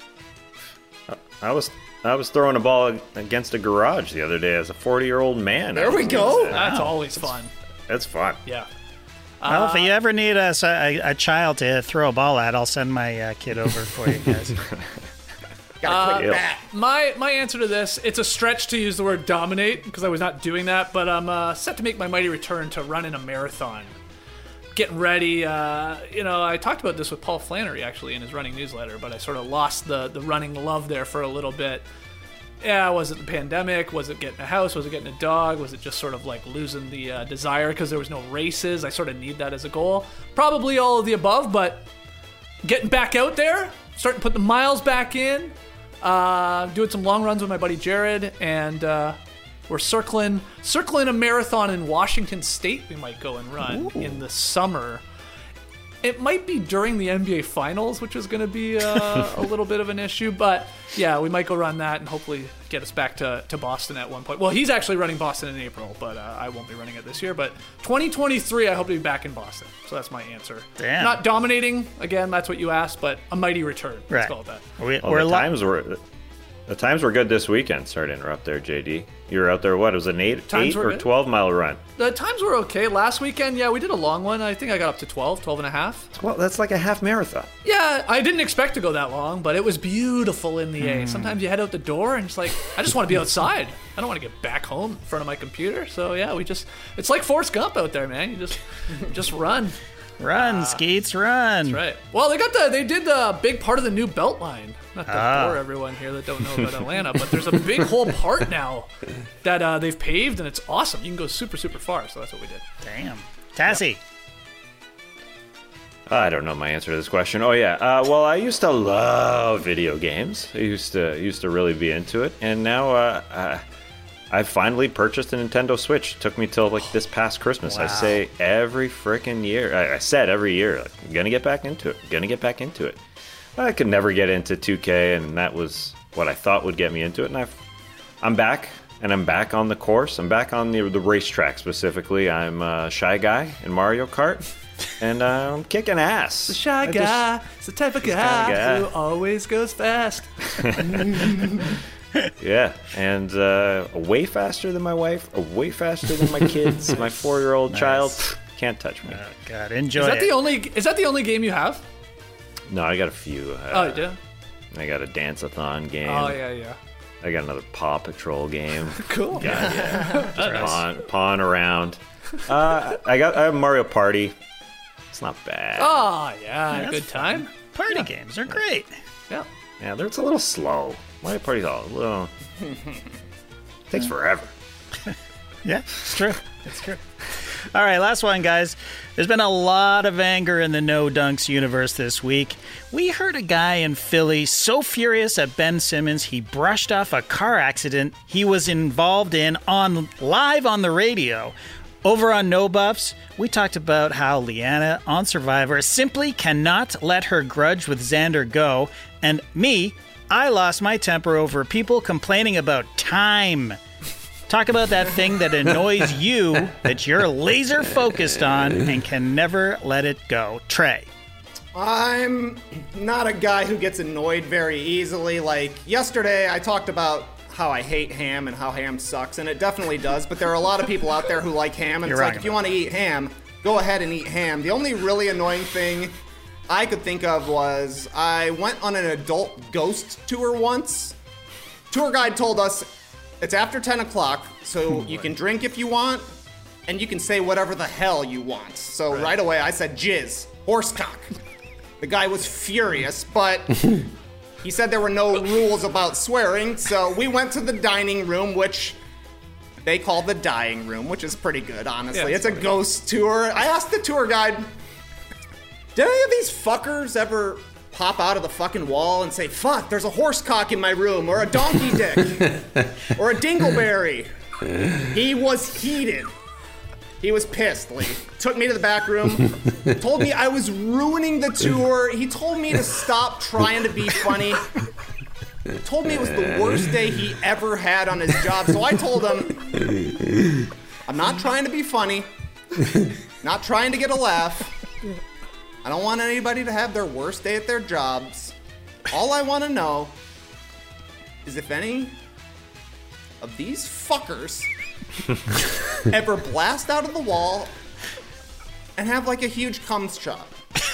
I was throwing a ball against a garage the other day as a 40-year-old man. There we go. That's always fun. That's fun. Yeah. Well, if you ever need a child to throw a ball at, I'll send my kid over for you guys. Got a quick bat. My answer to this, it's a stretch to use the word dominate because I was not doing that, but I'm set to make my mighty return to running a marathon. Getting ready. I talked about this with Paul Flannery actually in his running newsletter, but I sort of lost the running love there for a little bit. Yeah, was it the pandemic? Was it getting a house? Was it getting a dog? Was it just sort of like losing the desire because there was no races? I sort of need that as a goal. Probably all of the above, but getting back out there, starting to put the miles back in, doing some long runs with my buddy Jared, and we're circling a marathon in Washington State we might go and run in the summer. It might be during the NBA Finals, which is going to be a little bit of an issue. But, yeah, we might go run that and hopefully get us back to Boston at one point. Well, he's actually running Boston in April, but I won't be running it this year. But 2023, I hope to be back in Boston. So that's my answer. Damn. Not dominating. Again, that's what you asked, but a mighty return. Let's call it that. The times were good this weekend. Sorry to interrupt there, JD. You were out there, what? It was an 8 or 12-mile run. The times were okay. Last weekend, yeah, we did a long one. I think I got up to 12 and a half. Well, that's like a half marathon. Yeah, I didn't expect to go that long, but it was beautiful in the A. Sometimes you head out the door and it's like, I just want to be outside. I don't want to get back home in front of my computer. So, yeah, it's like Forrest Gump out there, man. You just run. Run, Skeets, run. That's right. Well, they did the big part of the new Beltline. Not to bore everyone here that don't know about Atlanta, but there's a big whole part now that they've paved, and it's awesome. You can go super, super far, so that's what we did. Damn. Tassie. I don't know my answer to this question. Oh, yeah. Well, I used to love video games. I used to really be into it, and now I finally purchased a Nintendo Switch. It took me till like this past Christmas. Wow. I say every freaking year. I said every year, like, I'm gonna get back into it. I could never get into 2K, and that was what I thought would get me into it. And I'm back, and I'm back on the course. I'm back on the racetrack specifically. I'm a shy guy in Mario Kart, and I'm kicking ass. The shy guy is the type of guy who always goes fast. Yeah, and way faster than my wife, way faster than my kids, my 4-year-old child. Can't touch me. Oh, God, enjoy Is that the only game you have? No, I got a few. Oh, you do? I got a Dance-a-thon game. Oh, yeah. I got another Paw Patrol game. Cool. Pawn around. I have Mario Party. It's not bad. Oh, yeah, good time. Party games are great. Yeah. Yeah, it's a little slow. Mario Party's a little... takes forever. Yeah, it's true. It's true. All right, last one, guys. There's been a lot of anger in the No Dunks universe this week. We heard a guy in Philly so furious at Ben Simmons he brushed off a car accident he was involved in live on the radio. Over on No Buffs, we talked about how Leanna on Survivor simply cannot let her grudge with Xander go, and I lost my temper over people complaining about time. Talk about that thing that annoys you, that you're laser focused on and can never let it go. Trey. I'm not a guy who gets annoyed very easily. Like yesterday, I talked about how I hate ham and how ham sucks, and it definitely does, but there are a lot of people out there who like ham, and it's like, if you want to eat ham, go ahead and eat ham. The only really annoying thing I could think of was I went on an adult ghost tour once. Tour guide told us it's after 10 o'clock, so you can drink if you want, and you can say whatever the hell you want. So right away I said jizz, horsecock. The guy was furious, but he said there were no rules about swearing, so we went to the dining room, which they call the dying room, which is pretty good, honestly. Yeah, it's a ghost tour. I asked the tour guide, did any of these fuckers ever pop out of the fucking wall and say, fuck, there's a horsecock in my room, or a donkey dick, or a dingleberry? He was heated. He was pissed, Lee. Took me to the back room, told me I was ruining the tour. He told me to stop trying to be funny. Told me it was the worst day he ever had on his job. So I told him, I'm not trying to be funny, not trying to get a laugh. I don't want anybody to have their worst day at their jobs. All I want to know is if any of these fuckers ever blast out of the wall and have like a huge cum shot.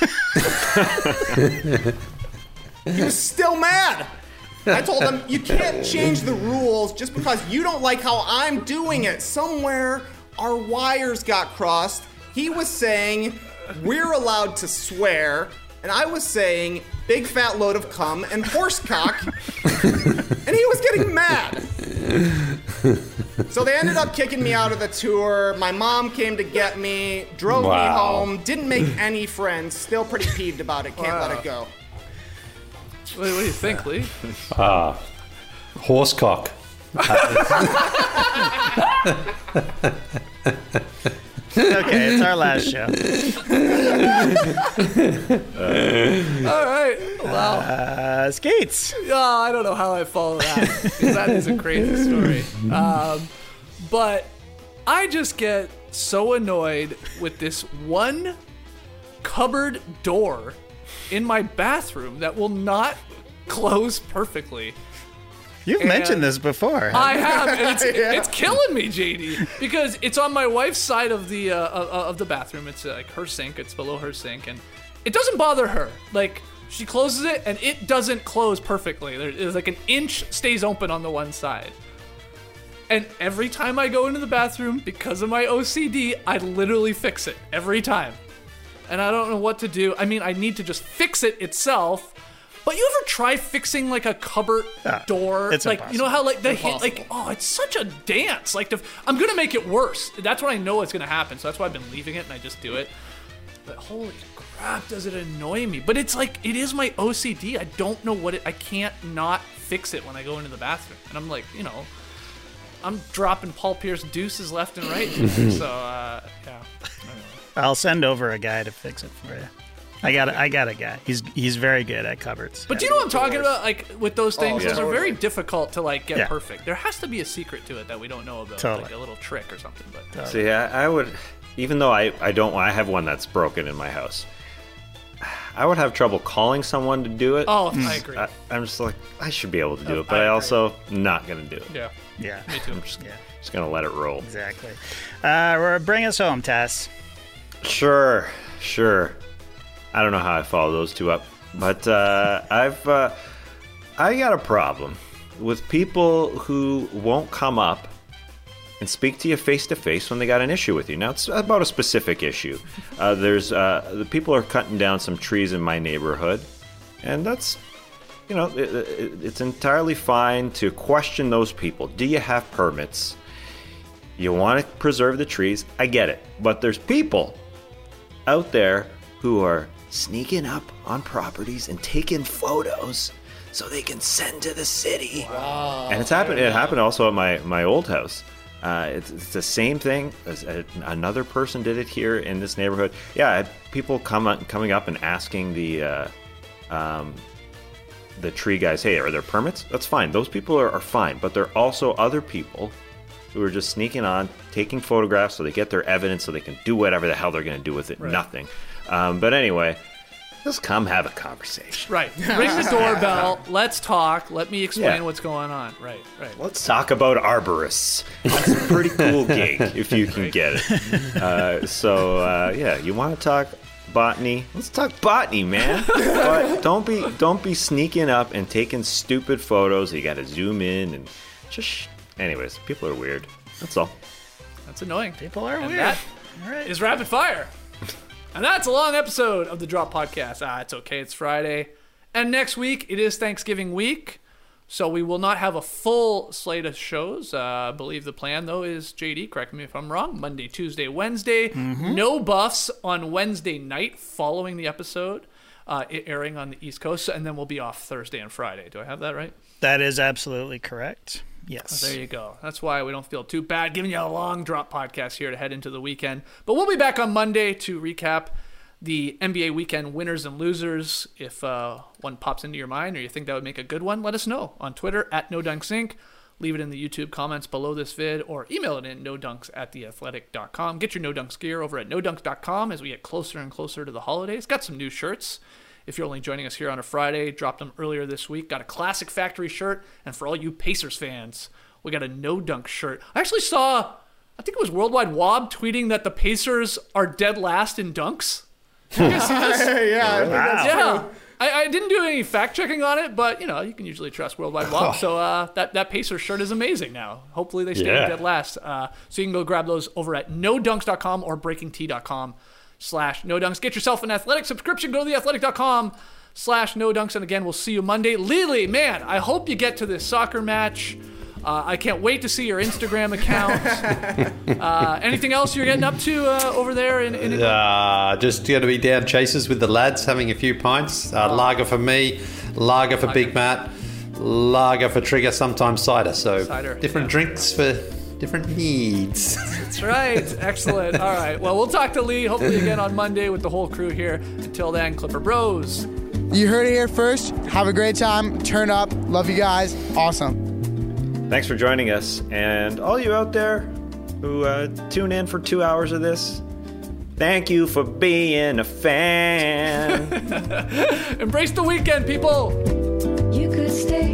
He was still mad. I told him, you can't change the rules just because you don't like how I'm doing it. Somewhere our wires got crossed. He was saying we're allowed to swear, and I was saying big fat load of cum and horse cock, and he was getting mad. So they ended up kicking me out of the tour. My mom came to get me, drove me home, didn't make any friends, still pretty peeved about it, can't let it go. What do you think, Lee? Horsecock. Okay, it's our last show. All right. Wow. Skates. Oh, I don't know how I follow that, because that is a crazy story. But I just get so annoyed with this one cupboard door in my bathroom that will not close perfectly. You've mentioned this before. I have. And it's killing me, JD, because it's on my wife's side of the bathroom. It's like her sink. It's below her sink, and it doesn't bother her. Like, she closes it, and it doesn't close perfectly. There's like an inch stays open on the one side. And every time I go into the bathroom, because of my OCD, I literally fix it every time. And I don't know what to do. I mean, I need to just fix it itself. But you ever try fixing like a cupboard door? It's like impossible. You know how like the hit, like, oh, it's such a dance. Like I'm gonna make it worse. That's what I know is gonna happen. So that's why I've been leaving it and I just do it. But holy crap, does it annoy me? But it's like it is my OCD. I don't know what I can't not fix it when I go into the bathroom. And I'm like, you know, I'm dropping Paul Pierce deuces left and right. So yeah. I'll send over a guy to fix it for you. I got a guy. He's very good at cupboards. But do you know what I'm talking about? Like with those things, yeah. those are very difficult to like get Yeah. perfect. There has to be a secret to it that we don't know about, Totally. like a little trick or something. But See, I would, even though I have one that's broken in my house, I would have trouble calling someone to do it. oh, I agree. I'm just like, I should be able to do it, but I I agree. also not going to do it. Yeah, Yeah, me too. Just going to let it roll. exactly. Bring us home, Tess. Sure. I don't know how I follow those two up, but I got a problem with people who won't come up and speak to you face to face when they got an issue with you. Now it's about a specific issue. The people are cutting down some trees in my neighborhood, and that's, you know, it's entirely fine to question those people. Do you have permits? You want to preserve the trees? I get it, but there's people out there who are sneaking up on properties and taking photos so they can send to the city. Wow. And it happened also at my old house. It's the same thing as another person did it here in this neighborhood. Yeah, I had people coming up and asking the tree guys, hey, are there permits? That's fine. Those people are fine. But there are also other people who are just sneaking on, taking photographs so they get their evidence so they can do whatever the hell they're going to do with it. Right. Nothing. But anyway, just come have a conversation. Right. Ring the doorbell. Let's talk. Let me explain what's going on. Right. Let's talk about arborists. That's a pretty cool gig if you can get it. You want to talk botany? Let's talk botany, man. But don't be sneaking up and taking stupid photos. You got to zoom in and just. Anyways, people are weird. That's all. That's annoying. People are weird. That All right. is rapid fire. And that's a long episode of the Drop Podcast. It's okay. It's Friday. And next week, it is Thanksgiving week. So we will not have a full slate of shows. I believe the plan, though, is, JD, correct me if I'm wrong, Monday, Tuesday, Wednesday. Mm-hmm. No buffs on Wednesday night following the episode, airing on the East Coast. And then we'll be off Thursday and Friday. Do I have that right? That is absolutely correct. Yes. There you go. That's why we don't feel too bad giving you a long drop podcast here to head into the weekend. But we'll be back on Monday to recap the NBA weekend winners and losers. If one pops into your mind or you think that would make a good one, let us know on Twitter at NoDunksInc. Leave it in the YouTube comments below this vid or email it in nodunks@theathletic.com. Get your No Dunks gear over at nodunks.com as we get closer and closer to the holidays. Got some new shirts. If you're only joining us here on a Friday, dropped them earlier this week. Got a classic factory shirt. And for all you Pacers fans, we got a No Dunk shirt. I actually saw, I think it was Worldwide Wob tweeting that the Pacers are dead last in dunks. Did you guys see this? Yeah. I didn't do any fact checking on it, but you can usually trust Worldwide Wob. So that Pacers shirt is amazing now. Hopefully they stay dead last. So you can go grab those over at nodunks.com or breakingt.com/nodunks. Get yourself an athletic subscription. Go to theathletic.com/nodunks. And again, we'll see you Monday. Lily, man, I hope you get to this soccer match. I can't wait to see your Instagram account. Anything else you're getting up to over there in England? Just going to be down Chasers with the lads, having a few pints. Lager for me, lager for Big Matt, lager for Trigger, sometimes cider. So different drinks for different needs. That's right. Excellent. All right. Well, we'll talk to Lee hopefully again on Monday with the whole crew here. Until then, Clipper Bros. You heard it here first. Have a great time. Turn up. Love you guys. Awesome. Thanks for joining us. And all you out there who tune in for 2 hours of this, thank you for being a fan. Embrace the weekend, people. You could stay